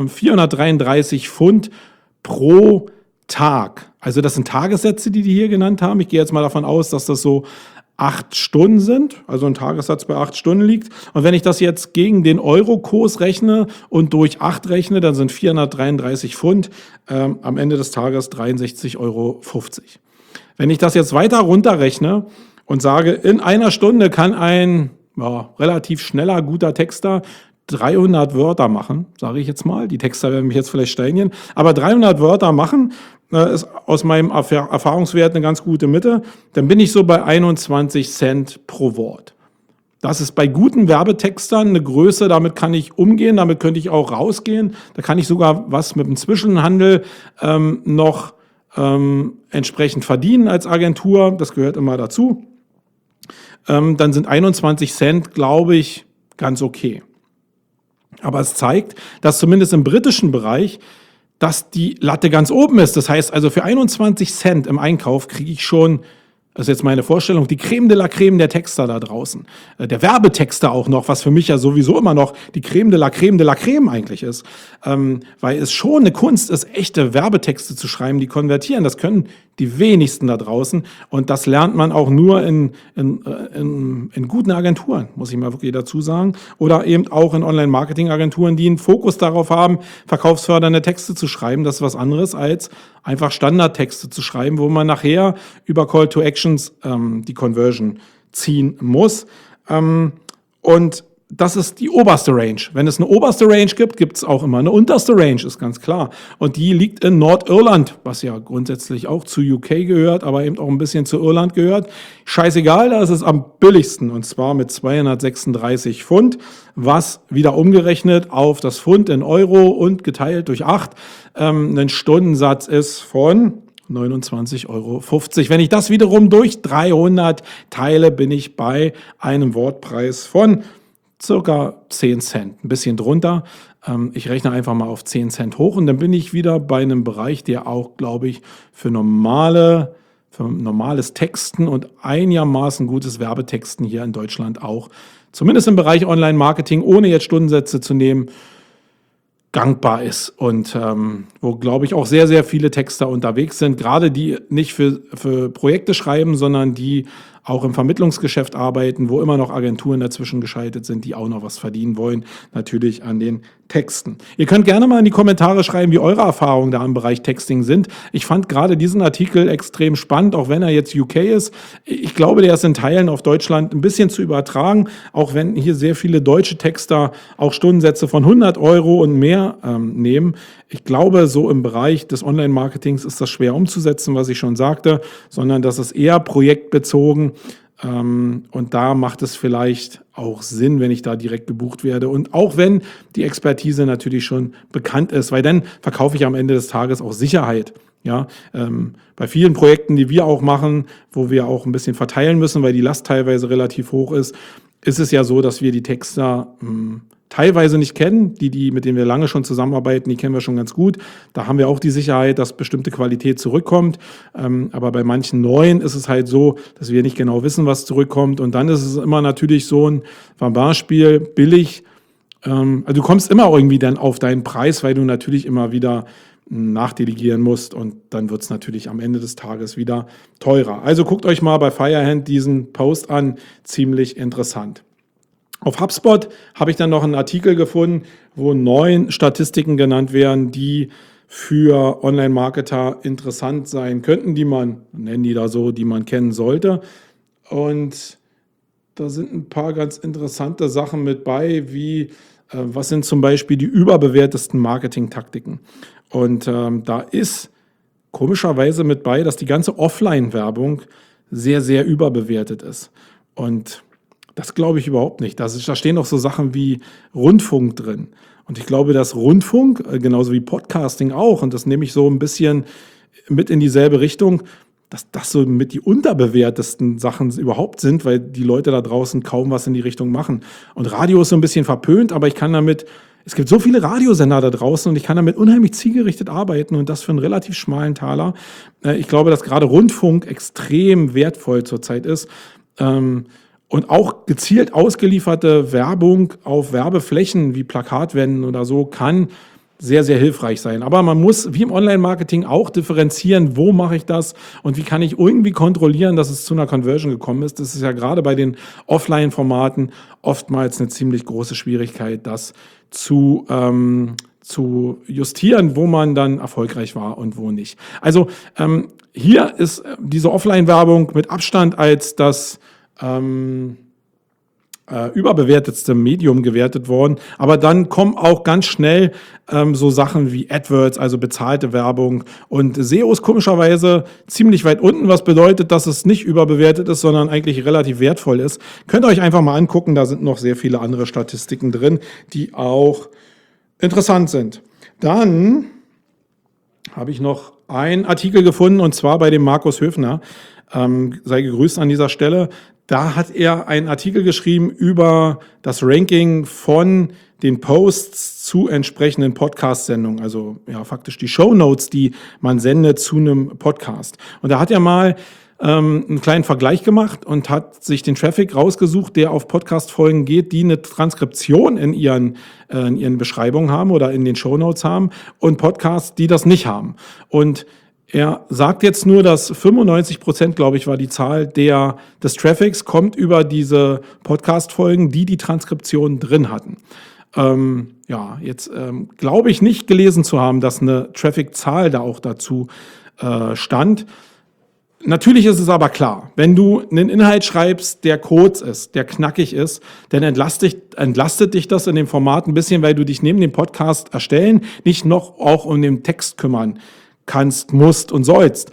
433 Pfund pro Tag. Also das sind Tagessätze, die hier genannt haben. Ich gehe jetzt mal davon aus, dass das so 8 Stunden sind, also ein Tagessatz bei 8 Stunden liegt. Und wenn ich das jetzt gegen den Euro-Kurs rechne und durch 8 rechne, dann sind 433 Pfund am Ende des Tages 63,50 Euro. Wenn ich das jetzt weiter runterrechne und sage, in einer Stunde kann ein relativ schneller, guter Texter 300 Wörter machen, sage ich jetzt mal. Die Texter werden mich jetzt vielleicht steinigen. Aber 300 Wörter machen ist aus meinem Erfahrungswert eine ganz gute Mitte. Dann bin ich so bei 21 Cent pro Wort. Das ist bei guten Werbetextern eine Größe, damit kann ich umgehen, damit könnte ich auch rausgehen. Da kann ich sogar was mit dem Zwischenhandel noch entsprechend verdienen als Agentur. Das gehört immer dazu. Dann sind 21 Cent, glaube ich, ganz okay. Aber es zeigt, dass zumindest im britischen Bereich, dass die Latte ganz oben ist. Das heißt also, für 21 Cent im Einkauf kriege ich schon, das ist jetzt meine Vorstellung, die Creme de la Creme der Texter da draußen. Der Werbetexter auch noch, was für mich ja sowieso immer noch die Creme de la Creme eigentlich ist. Weil es schon eine Kunst ist, echte Werbetexte zu schreiben, die konvertieren. Das können die wenigsten da draußen. Und das lernt man auch nur in guten Agenturen, muss ich mal wirklich dazu sagen. Oder eben auch in Online-Marketing-Agenturen, die einen Fokus darauf haben, verkaufsfördernde Texte zu schreiben. Das ist was anderes, als einfach Standardtexte zu schreiben, wo man nachher über Call to Actions die Conversion ziehen muss. Und das ist die oberste Range. Wenn es eine oberste Range gibt, gibt es auch immer eine unterste Range, ist ganz klar. Und die liegt in Nordirland, was ja grundsätzlich auch zu UK gehört, aber eben auch ein bisschen zu Irland gehört. Scheißegal, da ist es am billigsten und zwar mit 236 Pfund, was wieder umgerechnet auf das Pfund in Euro und geteilt durch 8 ein Stundensatz ist von 29,50 Euro. Wenn ich das wiederum durch 300 teile, bin ich bei einem Wortpreis von circa 10 Cent, ein bisschen drunter. Ich rechne einfach mal auf 10 Cent hoch und dann bin ich wieder bei einem Bereich, der auch, glaube ich, für normales Texten und einigermaßen gutes Werbetexten hier in Deutschland auch, zumindest im Bereich Online-Marketing, ohne jetzt Stundensätze zu nehmen, gangbar ist und wo, glaube ich, auch sehr, sehr viele Texter unterwegs sind, gerade die nicht für Projekte schreiben, sondern die auch im Vermittlungsgeschäft arbeiten, wo immer noch Agenturen dazwischen geschaltet sind, die auch noch was verdienen wollen, natürlich an den Texten. Ihr könnt gerne mal in die Kommentare schreiben, wie eure Erfahrungen da im Bereich Texting sind. Ich fand gerade diesen Artikel extrem spannend, auch wenn er jetzt UK ist. Ich glaube, der ist in Teilen auf Deutschland ein bisschen zu übertragen, auch wenn hier sehr viele deutsche Texter auch Stundensätze von 100 € und mehr nehmen. Ich glaube, so im Bereich des Online-Marketings ist das schwer umzusetzen, was ich schon sagte, sondern das ist eher projektbezogen. Und da macht es vielleicht auch Sinn, wenn ich da direkt gebucht werde. Und auch wenn die Expertise natürlich schon bekannt ist, weil dann verkaufe ich am Ende des Tages auch Sicherheit. Ja, bei vielen Projekten, die wir auch machen, wo wir auch ein bisschen verteilen müssen, weil die Last teilweise relativ hoch ist es ja so, dass wir die Texter teilweise nicht kennen. Mit denen wir lange schon zusammenarbeiten, die kennen wir schon ganz gut. Da haben wir auch die Sicherheit, dass bestimmte Qualität zurückkommt. Aber bei manchen neuen ist es halt so, dass wir nicht genau wissen, was zurückkommt. Und dann ist es immer natürlich so ein Beispiel, billig. Also du kommst immer irgendwie dann auf deinen Preis, weil du natürlich immer wieder nachdelegieren musst und dann wird es natürlich am Ende des Tages wieder teurer. Also guckt euch mal bei Firehand diesen Post an, ziemlich interessant. Auf HubSpot habe ich dann noch einen Artikel gefunden, wo 9 Statistiken genannt werden, die für Online-Marketer interessant sein könnten, die man kennen sollte. Und da sind ein paar ganz interessante Sachen mit bei, wie was sind zum Beispiel die überbewertesten Marketing-Taktiken. Und da ist komischerweise mit bei, dass die ganze Offline-Werbung sehr, sehr überbewertet ist. Und das glaube ich überhaupt nicht. Da stehen auch so Sachen wie Rundfunk drin. Und ich glaube, dass Rundfunk, genauso wie Podcasting auch, und das nehme ich so ein bisschen mit in dieselbe Richtung, dass das so mit die unterbewertesten Sachen überhaupt sind, weil die Leute da draußen kaum was in die Richtung machen. Und Radio ist so ein bisschen verpönt, aber es gibt so viele Radiosender da draußen und ich kann damit unheimlich zielgerichtet arbeiten und das für einen relativ schmalen Taler. Ich glaube, dass gerade Rundfunk extrem wertvoll zurzeit ist. Und auch gezielt ausgelieferte Werbung auf Werbeflächen wie Plakatwänden oder so kann sehr, sehr hilfreich sein. Aber man muss, wie im Online-Marketing, auch differenzieren, wo mache ich das und wie kann ich irgendwie kontrollieren, dass es zu einer Conversion gekommen ist. Das ist ja gerade bei den Offline-Formaten oftmals eine ziemlich große Schwierigkeit, das zu justieren, wo man dann erfolgreich war und wo nicht. Also hier ist diese Offline-Werbung mit Abstand als das überbewertetste Medium gewertet worden. Aber dann kommen auch ganz schnell so Sachen wie AdWords, also bezahlte Werbung. Und SEO ist komischerweise ziemlich weit unten, was bedeutet, dass es nicht überbewertet ist, sondern eigentlich relativ wertvoll ist. Könnt ihr euch einfach mal angucken, da sind noch sehr viele andere Statistiken drin, die auch interessant sind. Dann habe ich noch einen Artikel gefunden, und zwar bei dem Markus Höfner. Sei gegrüßt an dieser Stelle. Da hat er einen Artikel geschrieben über das Ranking von den Posts zu entsprechenden Podcast-Sendungen, also ja faktisch die Shownotes, die man sendet zu einem Podcast. Und da hat er mal einen kleinen Vergleich gemacht und hat sich den Traffic rausgesucht, der auf Podcast-Folgen geht, die eine Transkription in ihren Beschreibungen haben oder in den Shownotes haben und Podcasts, die das nicht haben. Und er sagt jetzt nur, dass 95%, glaube ich, war die Zahl des Traffics, kommt über diese Podcast-Folgen, die Transkription drin hatten. Jetzt glaube ich nicht gelesen zu haben, dass eine Traffic-Zahl da auch dazu stand. Natürlich ist es aber klar, wenn du einen Inhalt schreibst, der kurz ist, der knackig ist, dann entlastet dich das in dem Format ein bisschen, weil du dich neben dem Podcast erstellen nicht noch auch um den Text kümmern kannst, musst und sollst.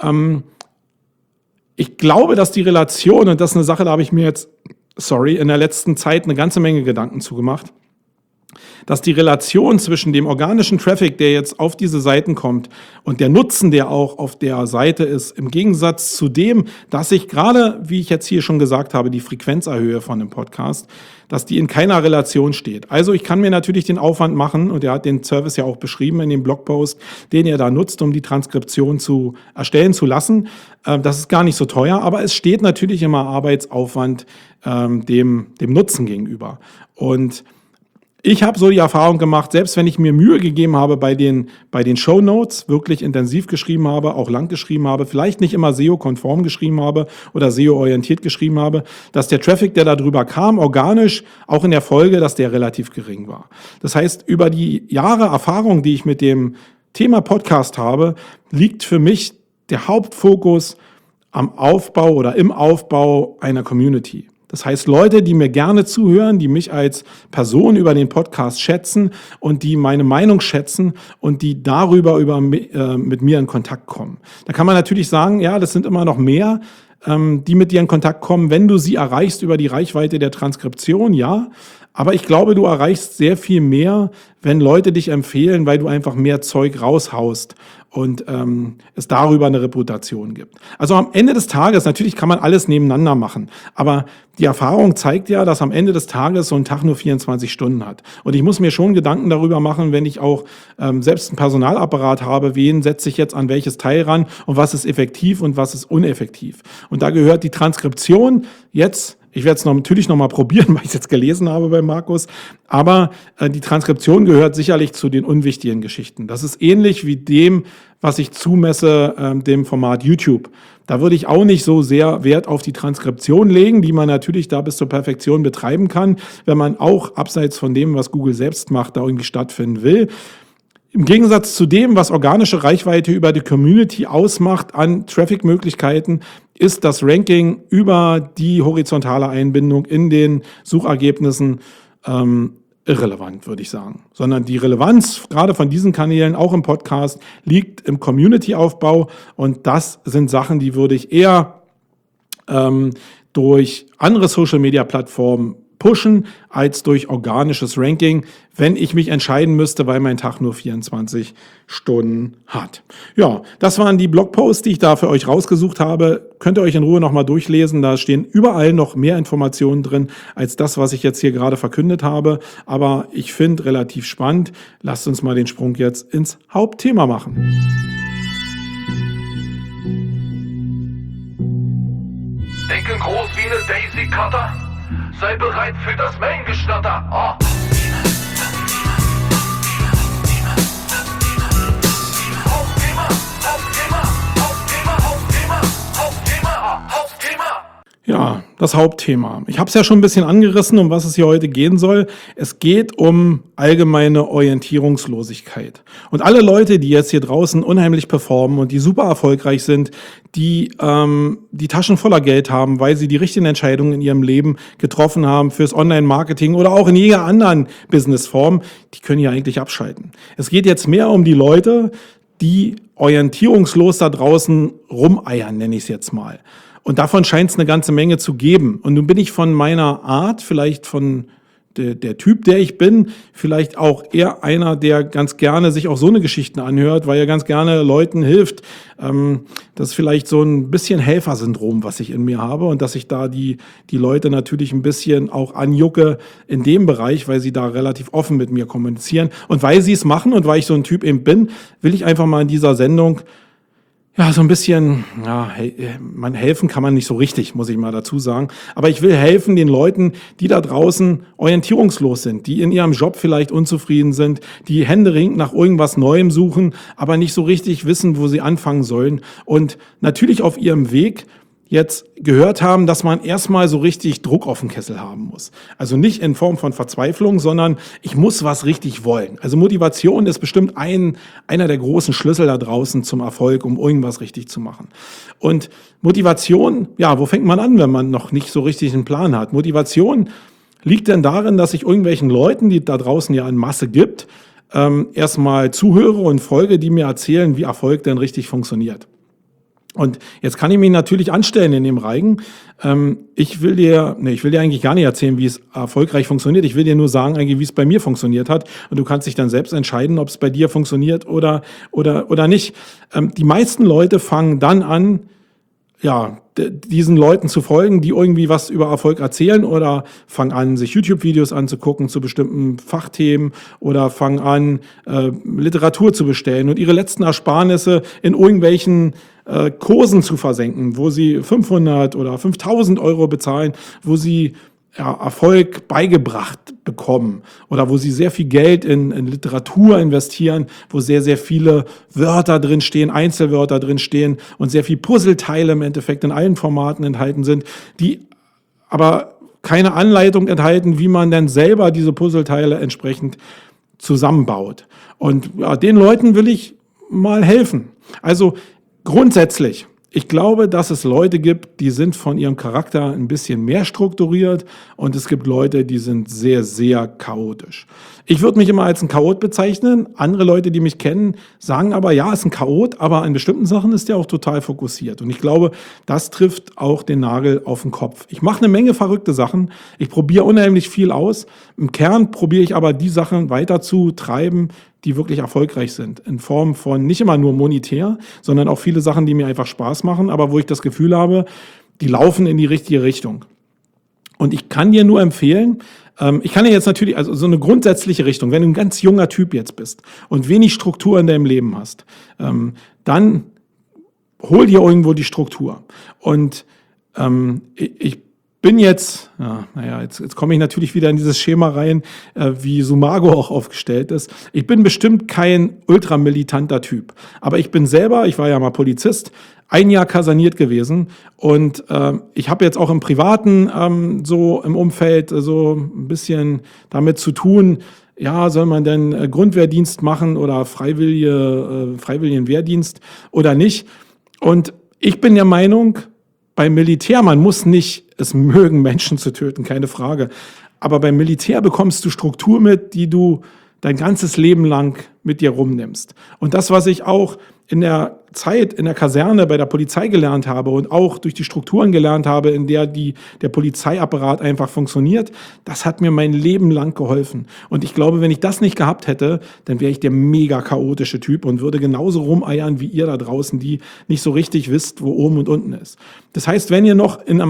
Ich glaube, dass die Relation, und das ist eine Sache, da habe ich mir jetzt, in der letzten Zeit eine ganze Menge Gedanken zugemacht, dass die Relation zwischen dem organischen Traffic, der jetzt auf diese Seiten kommt, und der Nutzen, der auch auf der Seite ist, im Gegensatz zu dem, dass ich gerade, wie ich jetzt hier schon gesagt habe, die Frequenz erhöhe von dem Podcast, dass die in keiner Relation steht. Also ich kann mir natürlich den Aufwand machen, und er hat den Service ja auch beschrieben in dem Blogpost, den er da nutzt, um die Transkription zu erstellen zu lassen. Das ist gar nicht so teuer, aber es steht natürlich immer Arbeitsaufwand dem Nutzen gegenüber. Und ich habe so die Erfahrung gemacht, selbst wenn ich mir Mühe gegeben habe bei den Shownotes, wirklich intensiv geschrieben habe, auch lang geschrieben habe, vielleicht nicht immer SEO-konform geschrieben habe oder SEO-orientiert geschrieben habe, dass der Traffic, der da drüber kam, organisch, auch in der Folge, dass der relativ gering war. Das heißt, über die Jahre Erfahrung, die ich mit dem Thema Podcast habe, liegt für mich der Hauptfokus am Aufbau oder im Aufbau einer Community. Das heißt, Leute, die mir gerne zuhören, die mich als Person über den Podcast schätzen und die meine Meinung schätzen und die darüber mit mir in Kontakt kommen. Da kann man natürlich sagen, ja, das sind immer noch mehr, die mit dir in Kontakt kommen, wenn du sie erreichst über die Reichweite der Transkription, ja. Aber ich glaube, du erreichst sehr viel mehr, wenn Leute dich empfehlen, weil du einfach mehr Zeug raushaust und es darüber eine Reputation gibt. Also am Ende des Tages, natürlich kann man alles nebeneinander machen, aber die Erfahrung zeigt ja, dass am Ende des Tages so ein Tag nur 24 Stunden hat. Und ich muss mir schon Gedanken darüber machen, wenn ich auch selbst einen Personalapparat habe, wen setze ich jetzt an welches Teil ran und was ist effektiv und was ist uneffektiv. Und da gehört die Transkription jetzt. Ich werde es natürlich noch mal probieren, weil ich es jetzt gelesen habe bei Markus. Aber die Transkription gehört sicherlich zu den unwichtigen Geschichten. Das ist ähnlich wie dem, was ich zumesse, dem Format YouTube. Da würde ich auch nicht so sehr Wert auf die Transkription legen, die man natürlich da bis zur Perfektion betreiben kann, wenn man auch abseits von dem, was Google selbst macht, da irgendwie stattfinden will. Im Gegensatz zu dem, was organische Reichweite über die Community ausmacht an Traffic-Möglichkeiten, ist das Ranking über die horizontale Einbindung in den Suchergebnissen irrelevant, würde ich sagen. Sondern die Relevanz, gerade von diesen Kanälen, auch im Podcast, liegt im Community-Aufbau. Und das sind Sachen, die würde ich eher durch andere Social-Media-Plattformen pushen als durch organisches Ranking, wenn ich mich entscheiden müsste, weil mein Tag nur 24 Stunden hat. Ja, das waren die Blogposts, die ich da für euch rausgesucht habe. Könnt ihr euch in Ruhe nochmal durchlesen. Da stehen überall noch mehr Informationen drin, als das, was ich jetzt hier gerade verkündet habe. Aber ich finde relativ spannend. Lasst uns mal den Sprung jetzt ins Hauptthema machen. Denken groß wie eine Daisy Cutter. Sei bereit für das Main-Gestatter. Oh. Ja, das Hauptthema. Ich habe es ja schon ein bisschen angerissen, um was es hier heute gehen soll. Es geht um allgemeine Orientierungslosigkeit. Und alle Leute, die jetzt hier draußen unheimlich performen und die super erfolgreich sind, die die Taschen voller Geld haben, weil sie die richtigen Entscheidungen in ihrem Leben getroffen haben fürs Online-Marketing oder auch in jeder anderen Businessform, die können ja eigentlich abschalten. Es geht jetzt mehr um die Leute, die orientierungslos da draußen rumeiern, nenne ich es jetzt mal. Und davon scheint es eine ganze Menge zu geben. Und nun bin ich von meiner Art, vielleicht von der Typ, der ich bin, vielleicht auch eher einer, der ganz gerne sich auch so eine Geschichten anhört, weil er ganz gerne Leuten hilft. Das ist vielleicht so ein bisschen Helfersyndrom, was ich in mir habe und dass ich da die Leute natürlich ein bisschen auch anjucke in dem Bereich, weil sie da relativ offen mit mir kommunizieren. Und weil sie es machen und weil ich so ein Typ eben bin, will ich einfach mal in dieser Sendung ja, so ein bisschen, ja, helfen kann man nicht so richtig, muss ich mal dazu sagen. Aber ich will helfen den Leuten, die da draußen orientierungslos sind, die in ihrem Job vielleicht unzufrieden sind, die händeringend nach irgendwas Neuem suchen, aber nicht so richtig wissen, wo sie anfangen sollen. Und natürlich auf ihrem Weg jetzt gehört haben, dass man erstmal so richtig Druck auf den Kessel haben muss. Also nicht in Form von Verzweiflung, sondern ich muss was richtig wollen. Also Motivation ist bestimmt einer der großen Schlüssel da draußen zum Erfolg, um irgendwas richtig zu machen. Und Motivation, ja, wo fängt man an, wenn man noch nicht so richtig einen Plan hat? Motivation liegt denn darin, dass ich irgendwelchen Leuten, die da draußen ja in Masse gibt, erstmal zuhöre und folge, die mir erzählen, wie Erfolg denn richtig funktioniert. Und jetzt kann ich mich natürlich anstellen in dem Reigen. Ich will dir eigentlich gar nicht erzählen, wie es erfolgreich funktioniert. Ich will dir nur sagen, eigentlich, wie es bei mir funktioniert hat. Und du kannst dich dann selbst entscheiden, ob es bei dir funktioniert oder nicht. Die meisten Leute fangen dann an, ja, diesen Leuten zu folgen, die irgendwie was über Erfolg erzählen, oder fangen an, sich YouTube-Videos anzugucken zu bestimmten Fachthemen, oder fangen an, Literatur zu bestellen und ihre letzten Ersparnisse in irgendwelchen Kursen zu versenken, wo sie 500 oder 5.000 Euro bezahlen, wo sie Erfolg beigebracht bekommen oder wo sie sehr viel Geld in Literatur investieren, wo sehr, sehr viele Wörter drin stehen, Einzelwörter drin stehen und sehr viel Puzzleteile im Endeffekt in allen Formaten enthalten sind, die aber keine Anleitung enthalten, wie man denn selber diese Puzzleteile entsprechend zusammenbaut. Und ja, den Leuten will ich mal helfen. Also grundsätzlich, ich glaube, dass es Leute gibt, die sind von ihrem Charakter ein bisschen mehr strukturiert, und es gibt Leute, die sind sehr, sehr chaotisch. Ich würde mich immer als ein Chaot bezeichnen. Andere Leute, die mich kennen, sagen aber, ja, ist ein Chaot, aber in bestimmten Sachen ist er auch total fokussiert. Und ich glaube, das trifft auch den Nagel auf den Kopf. Ich mache eine Menge verrückte Sachen. Ich probiere unheimlich viel aus. Im Kern probiere ich aber die Sachen weiter zu treiben, die wirklich erfolgreich sind. In Form von nicht immer nur monetär, sondern auch viele Sachen, die mir einfach Spaß machen, aber wo ich das Gefühl habe, die laufen in die richtige Richtung. Und ich kann dir nur empfehlen, ich kann dir jetzt natürlich, also so eine grundsätzliche Richtung, wenn du ein ganz junger Typ jetzt bist und wenig Struktur in deinem Leben hast, dann hol dir irgendwo die Struktur. Und ich bin jetzt komme ich natürlich wieder in dieses Schema rein, wie Sumago auch aufgestellt ist. Ich bin bestimmt kein ultramilitanter Typ, aber ich war ja mal Polizist, 1 Jahr kaserniert gewesen, und ich habe jetzt auch im Privaten so im Umfeld so ein bisschen damit zu tun, ja, soll man denn Grundwehrdienst machen oder freiwilligen Wehrdienst oder nicht? Und ich bin der Meinung, beim Militär, man muss nicht es mögen, Menschen zu töten, keine Frage. Aber beim Militär bekommst du Struktur mit, die du dein ganzes Leben lang mit dir rumnimmst. Und das, was ich auch in der Zeit in der Kaserne bei der Polizei gelernt habe und auch durch die Strukturen gelernt habe, in der der Polizeiapparat einfach funktioniert, das hat mir mein Leben lang geholfen. Und ich glaube, wenn ich das nicht gehabt hätte, dann wäre ich der mega chaotische Typ und würde genauso rumeiern wie ihr da draußen, die nicht so richtig wisst, wo oben und unten ist. Das heißt, wenn ihr noch in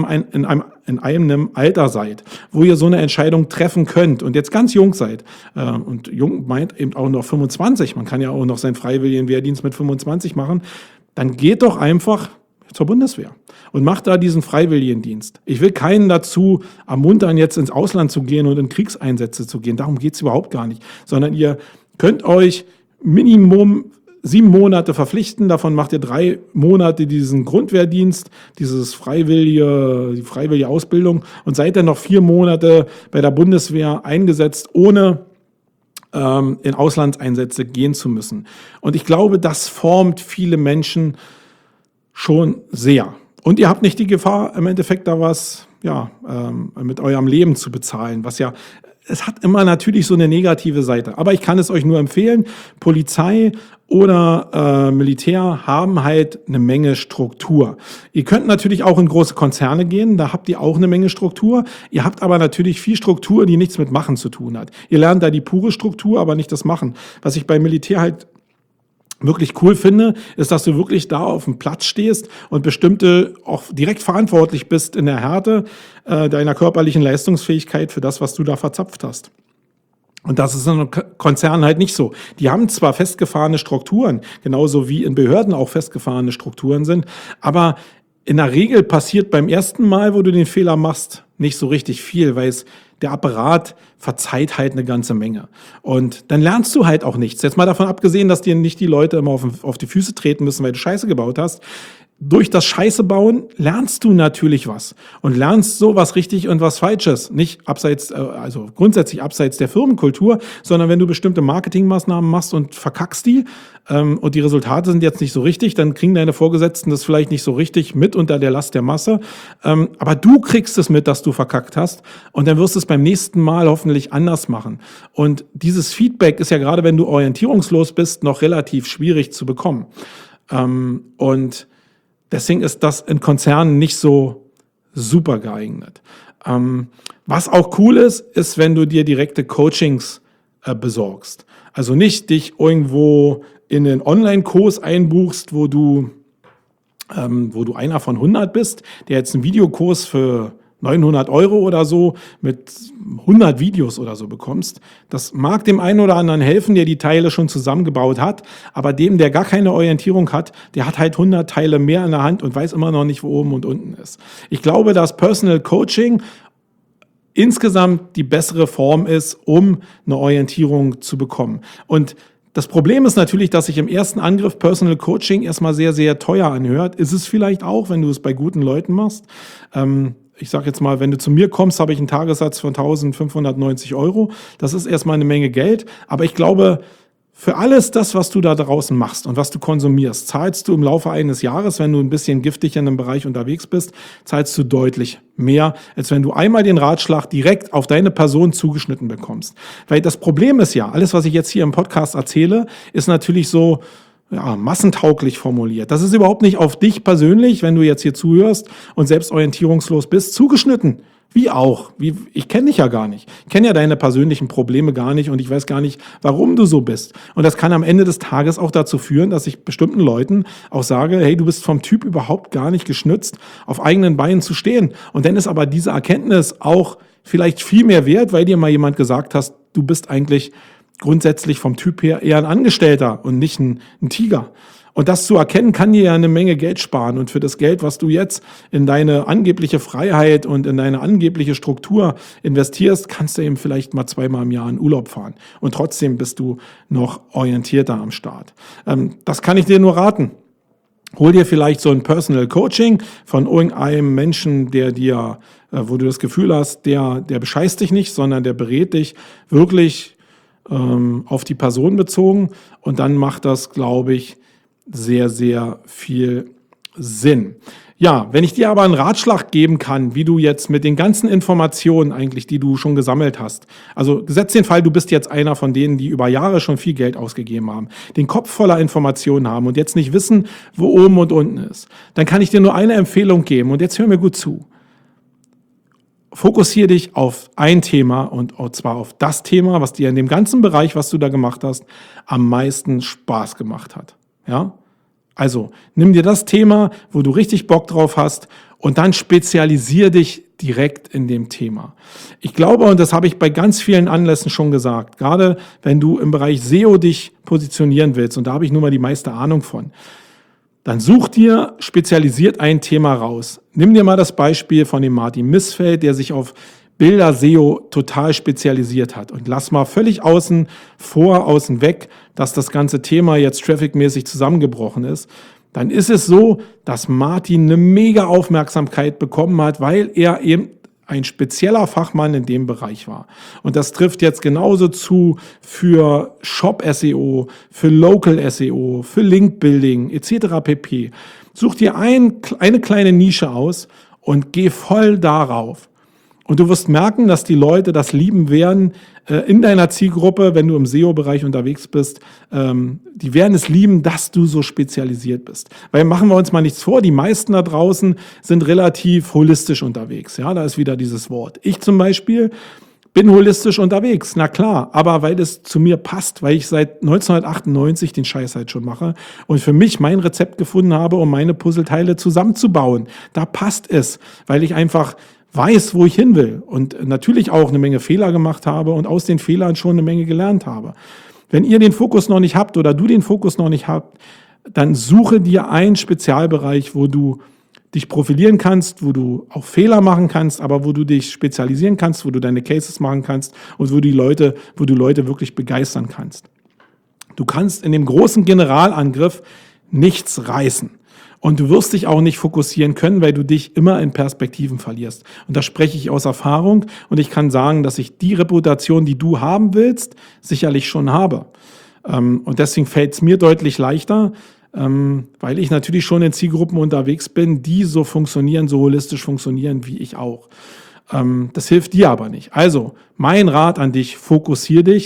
einem Alter seid, wo ihr so eine Entscheidung treffen könnt und jetzt ganz jung seid, und jung meint eben auch noch 25, man kann ja auch noch seinen freiwilligen Wehrdienst mit 25 machen, dann geht doch einfach zur Bundeswehr und macht da diesen Freiwilligendienst. Ich will keinen dazu ermuntern, jetzt ins Ausland zu gehen und in Kriegseinsätze zu gehen. Darum geht es überhaupt gar nicht. Sondern ihr könnt euch Minimum 7 Monate verpflichten. Davon macht ihr 3 Monate diesen Grundwehrdienst, die freiwillige Ausbildung, und seid dann noch 4 Monate bei der Bundeswehr eingesetzt, ohne in Auslandseinsätze gehen zu müssen. Und ich glaube, das formt viele Menschen schon sehr. Und ihr habt nicht die Gefahr, im Endeffekt da was mit eurem Leben zu bezahlen, was ja, es hat immer natürlich so eine negative Seite. Aber ich kann es euch nur empfehlen, Polizei oder Militär haben halt eine Menge Struktur. Ihr könnt natürlich auch in große Konzerne gehen, da habt ihr auch eine Menge Struktur. Ihr habt aber natürlich viel Struktur, die nichts mit Machen zu tun hat. Ihr lernt da die pure Struktur, aber nicht das Machen. Was ich beim Militär halt wirklich cool finde, ist, dass du wirklich da auf dem Platz stehst und bestimmte auch direkt verantwortlich bist in der Härte deiner körperlichen Leistungsfähigkeit für das, was du da verzapft hast. Und das ist in einem Konzern halt nicht so. Die haben zwar festgefahrene Strukturen, genauso wie in Behörden auch festgefahrene Strukturen sind, aber in der Regel passiert beim ersten Mal, wo du den Fehler machst, nicht so richtig viel, weil der Apparat verzeiht halt eine ganze Menge. Und dann lernst du halt auch nichts. Jetzt mal davon abgesehen, dass dir nicht die Leute immer auf die Füße treten müssen, weil du Scheiße gebaut hast. Durch das Scheiße bauen lernst du natürlich was und lernst so was richtig und was Falsches. Nicht grundsätzlich abseits der Firmenkultur, sondern wenn du bestimmte Marketingmaßnahmen machst und verkackst die und die Resultate sind jetzt nicht so richtig, dann kriegen deine Vorgesetzten das vielleicht nicht so richtig mit unter der Last der Masse. Aber du kriegst es mit, dass du verkackt hast, und dann wirst du es beim nächsten Mal hoffentlich anders machen. Und dieses Feedback ist ja gerade, wenn du orientierungslos bist, noch relativ schwierig zu bekommen. Und Deswegen ist das in Konzernen nicht so super geeignet. Was auch cool ist, wenn du dir direkte Coachings besorgst. Also nicht dich irgendwo in einen Online-Kurs einbuchst, wo du einer von 100 bist, der jetzt einen Videokurs für 900 € oder so mit 100 Videos oder so bekommst. Das mag dem einen oder anderen helfen, der die Teile schon zusammengebaut hat, aber dem, der gar keine Orientierung hat, der hat halt 100 Teile mehr in der Hand und weiß immer noch nicht, wo oben und unten ist. Ich glaube, dass Personal Coaching insgesamt die bessere Form ist, um eine Orientierung zu bekommen. Und das Problem ist natürlich, dass sich im ersten Angriff Personal Coaching erstmal sehr, sehr teuer anhört. Ist es vielleicht auch, wenn du es bei guten Leuten machst. Ich sage jetzt mal, wenn du zu mir kommst, habe ich einen Tagessatz von 1.590 €. Das ist erstmal eine Menge Geld. Aber ich glaube, für alles das, was du da draußen machst und was du konsumierst, zahlst du im Laufe eines Jahres, wenn du ein bisschen giftig in einem Bereich unterwegs bist, zahlst du deutlich mehr, als wenn du einmal den Ratschlag direkt auf deine Person zugeschnitten bekommst. Weil das Problem ist ja, alles, was ich jetzt hier im Podcast erzähle, ist natürlich so massentauglich formuliert. Das ist überhaupt nicht auf dich persönlich, wenn du jetzt hier zuhörst und selbst orientierungslos bist, zugeschnitten. Wie auch. Ich kenne dich ja gar nicht. Ich kenne ja deine persönlichen Probleme gar nicht und ich weiß gar nicht, warum du so bist. Und das kann am Ende des Tages auch dazu führen, dass ich bestimmten Leuten auch sage, hey, du bist vom Typ überhaupt gar nicht geschnitzt, auf eigenen Beinen zu stehen. Und dann ist aber diese Erkenntnis auch vielleicht viel mehr wert, weil dir mal jemand gesagt hat, du bist eigentlich grundsätzlich vom Typ her eher ein Angestellter und nicht ein Tiger. Und das zu erkennen, kann dir ja eine Menge Geld sparen. Und für das Geld, was du jetzt in deine angebliche Freiheit und in deine angebliche Struktur investierst, kannst du eben vielleicht mal 2-mal im Jahr in Urlaub fahren. Und trotzdem bist du noch orientierter am Start. Das kann ich dir nur raten. Hol dir vielleicht so ein Personal Coaching von irgendeinem Menschen, der dir, wo du das Gefühl hast, der bescheißt dich nicht, sondern der berät dich wirklich auf die Person bezogen. Und dann macht das, glaube ich, sehr, sehr viel Sinn. Ja, wenn ich dir aber einen Ratschlag geben kann, wie du jetzt mit den ganzen Informationen eigentlich, die du schon gesammelt hast, also gesetzt den Fall, du bist jetzt einer von denen, die über Jahre schon viel Geld ausgegeben haben, den Kopf voller Informationen haben und jetzt nicht wissen, wo oben und unten ist, dann kann ich dir nur eine Empfehlung geben und jetzt hör mir gut zu. Fokussiere dich auf ein Thema und zwar auf das Thema, was dir in dem ganzen Bereich, was du da gemacht hast, am meisten Spaß gemacht hat. Ja? Also, nimm dir das Thema, wo du richtig Bock drauf hast und dann spezialisiere dich direkt in dem Thema. Ich glaube, und das habe ich bei ganz vielen Anlässen schon gesagt, gerade wenn du im Bereich SEO dich positionieren willst, und da habe ich nun mal die meiste Ahnung von, dann such dir spezialisiert ein Thema raus. Nimm dir mal das Beispiel von dem Martin Missfeld, der sich auf Bilder-SEO total spezialisiert hat. Und lass mal völlig außen weg, dass das ganze Thema jetzt trafficmäßig zusammengebrochen ist. Dann ist es so, dass Martin eine mega Aufmerksamkeit bekommen hat, weil er eben ein spezieller Fachmann in dem Bereich war. Und das trifft jetzt genauso zu für Shop-SEO, für Local-SEO, für Link-Building etc. pp. Such dir eine kleine Nische aus und geh voll darauf. Und du wirst merken, dass die Leute das lieben werden in deiner Zielgruppe, wenn du im SEO-Bereich unterwegs bist. Die werden es lieben, dass du so spezialisiert bist. Weil machen wir uns mal nichts vor, die meisten da draußen sind relativ holistisch unterwegs. Ja, da ist wieder dieses Wort. Ich zum Beispiel bin holistisch unterwegs, na klar, aber weil es zu mir passt, weil ich seit 1998 den Scheiß halt schon mache und für mich mein Rezept gefunden habe, um meine Puzzleteile zusammenzubauen. Da passt es, weil ich einfach weiß, wo ich hin will und natürlich auch eine Menge Fehler gemacht habe und aus den Fehlern schon eine Menge gelernt habe. Wenn ihr den Fokus noch nicht habt oder du den Fokus noch nicht habt, dann suche dir einen Spezialbereich, wo du dich profilieren kannst, wo du auch Fehler machen kannst, aber wo du dich spezialisieren kannst, wo du deine Cases machen kannst und wo du Leute wirklich begeistern kannst. Du kannst in dem großen Generalangriff nichts reißen. Und du wirst dich auch nicht fokussieren können, weil du dich immer in Perspektiven verlierst. Und da spreche ich aus Erfahrung und ich kann sagen, dass ich die Reputation, die du haben willst, sicherlich schon habe. Und deswegen fällt es mir deutlich leichter, weil ich natürlich schon in Zielgruppen unterwegs bin, die so funktionieren, so holistisch funktionieren wie ich auch. Das hilft dir aber nicht. Also, mein Rat an dich, fokussier dich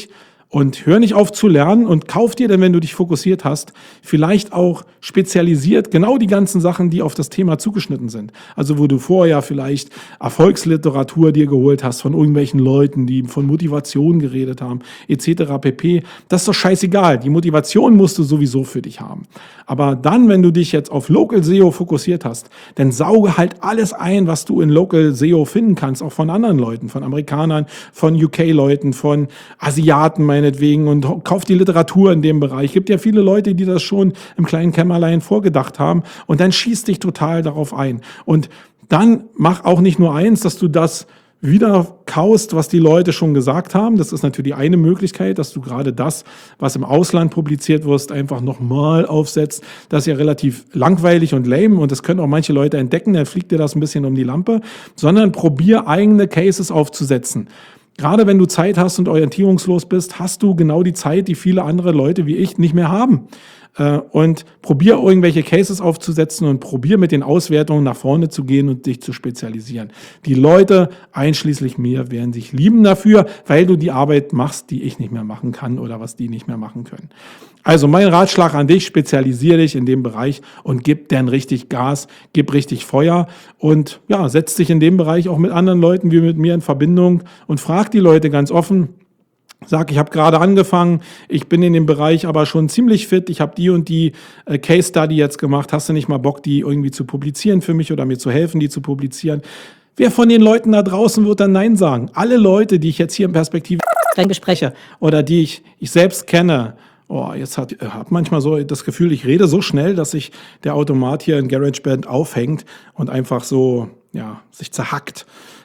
Und hör nicht auf zu lernen und kauf dir dann, wenn du dich fokussiert hast, vielleicht auch spezialisiert genau die ganzen Sachen, die auf das Thema zugeschnitten sind. Also wo du vorher vielleicht Erfolgsliteratur dir geholt hast von irgendwelchen Leuten, die von Motivation geredet haben, etc. pp. Das ist doch scheißegal. Die Motivation musst du sowieso für dich haben. Aber dann, wenn du dich jetzt auf Local SEO fokussiert hast, dann sauge halt alles ein, was du in Local SEO finden kannst, auch von anderen Leuten, von Amerikanern, von UK-Leuten, von Asiaten meinetwegen, und kauf die Literatur in dem Bereich. Es gibt ja viele Leute, die das schon im kleinen Kämmerlein vorgedacht haben, und dann schieß dich total darauf ein. Und dann mach auch nicht nur eins, dass du das wieder kaust, was die Leute schon gesagt haben. Das ist natürlich eine Möglichkeit, dass du gerade das, was im Ausland publiziert wirst, einfach nochmal aufsetzt. Das ist ja relativ langweilig und lame, und das können auch manche Leute entdecken, dann fliegt dir das ein bisschen um die Lampe, sondern probier eigene Cases aufzusetzen. Gerade wenn du Zeit hast und orientierungslos bist, hast du genau die Zeit, die viele andere Leute wie ich nicht mehr haben. Und probier irgendwelche Cases aufzusetzen und probier mit den Auswertungen nach vorne zu gehen und dich zu spezialisieren. Die Leute, einschließlich mir, werden sich lieben dafür, weil du die Arbeit machst, die ich nicht mehr machen kann oder was die nicht mehr machen können. Also mein Ratschlag an dich: Spezialisiere dich in dem Bereich und gib dann richtig Gas, gib richtig Feuer und ja, setz dich in dem Bereich auch mit anderen Leuten wie mit mir in Verbindung und frag die Leute ganz offen. Sag, ich habe gerade angefangen, ich bin in dem Bereich aber schon ziemlich fit, ich habe die und die Case Study jetzt gemacht, hast du nicht mal Bock, die irgendwie zu publizieren für mich oder mir zu helfen, die zu publizieren? Wer von den Leuten da draußen wird dann Nein sagen? Alle Leute, die ich jetzt hier in Perspektive bespreche oder die ich selbst kenne. Oh, jetzt hab manchmal so das Gefühl, ich rede so schnell, dass sich der Automat hier in GarageBand aufhängt und einfach so, ja, sich zerhackt.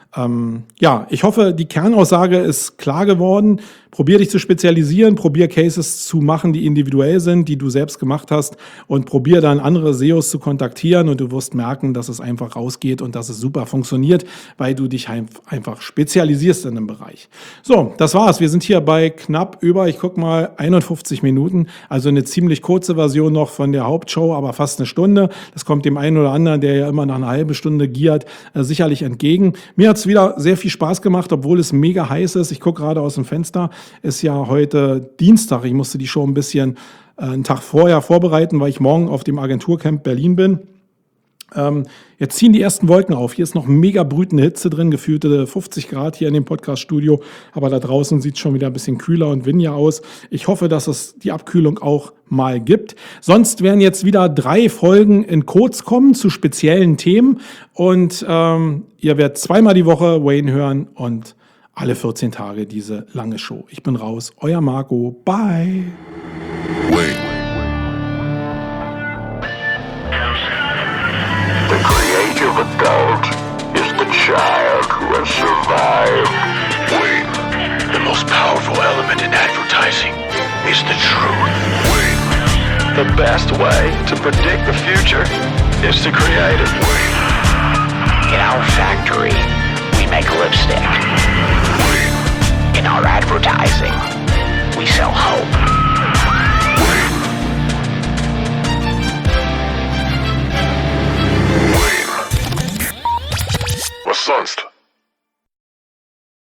Ja, ich hoffe, die Kernaussage ist klar geworden. Probier dich zu spezialisieren, probier Cases zu machen, die individuell sind, die du selbst gemacht hast, und probier dann andere SEOs zu kontaktieren, und du wirst merken, dass es einfach rausgeht und dass es super funktioniert, weil du dich einfach spezialisierst in einem Bereich. So, das war's. Wir sind hier bei knapp über, ich guck mal, 51 Minuten, also eine ziemlich kurze Version noch von der Hauptshow, aber fast eine Stunde. Das kommt dem einen oder anderen, der ja immer nach einer halben Stunde giert, sicherlich entgegen. Mir hat's wieder sehr viel Spaß gemacht, obwohl es mega heiß ist. Ich gucke gerade aus dem Fenster. Ist ja heute Dienstag. Ich musste die Show ein bisschen einen Tag vorher vorbereiten, weil ich morgen auf dem Agenturcamp Berlin bin. Jetzt ziehen die ersten Wolken auf. Hier ist noch mega brütende Hitze drin, gefühlte 50 Grad hier in dem Podcast-Studio. Aber da draußen sieht es schon wieder ein bisschen kühler und windiger aus. Ich hoffe, dass es die Abkühlung auch mal gibt. Sonst werden jetzt wieder 3 Folgen in Kurz kommen zu speziellen Themen. Und ihr werdet zweimal die Woche Wayne hören und alle 14 Tage diese lange Show. Ich bin raus. Euer Marco. Bye. Wayne. The creative adult is the child who has survived. Wayne. The most powerful element in advertising is the truth. Wayne. The best way to predict the future is to create it. Wayne. In our factory, we make lipstick. In our advertising,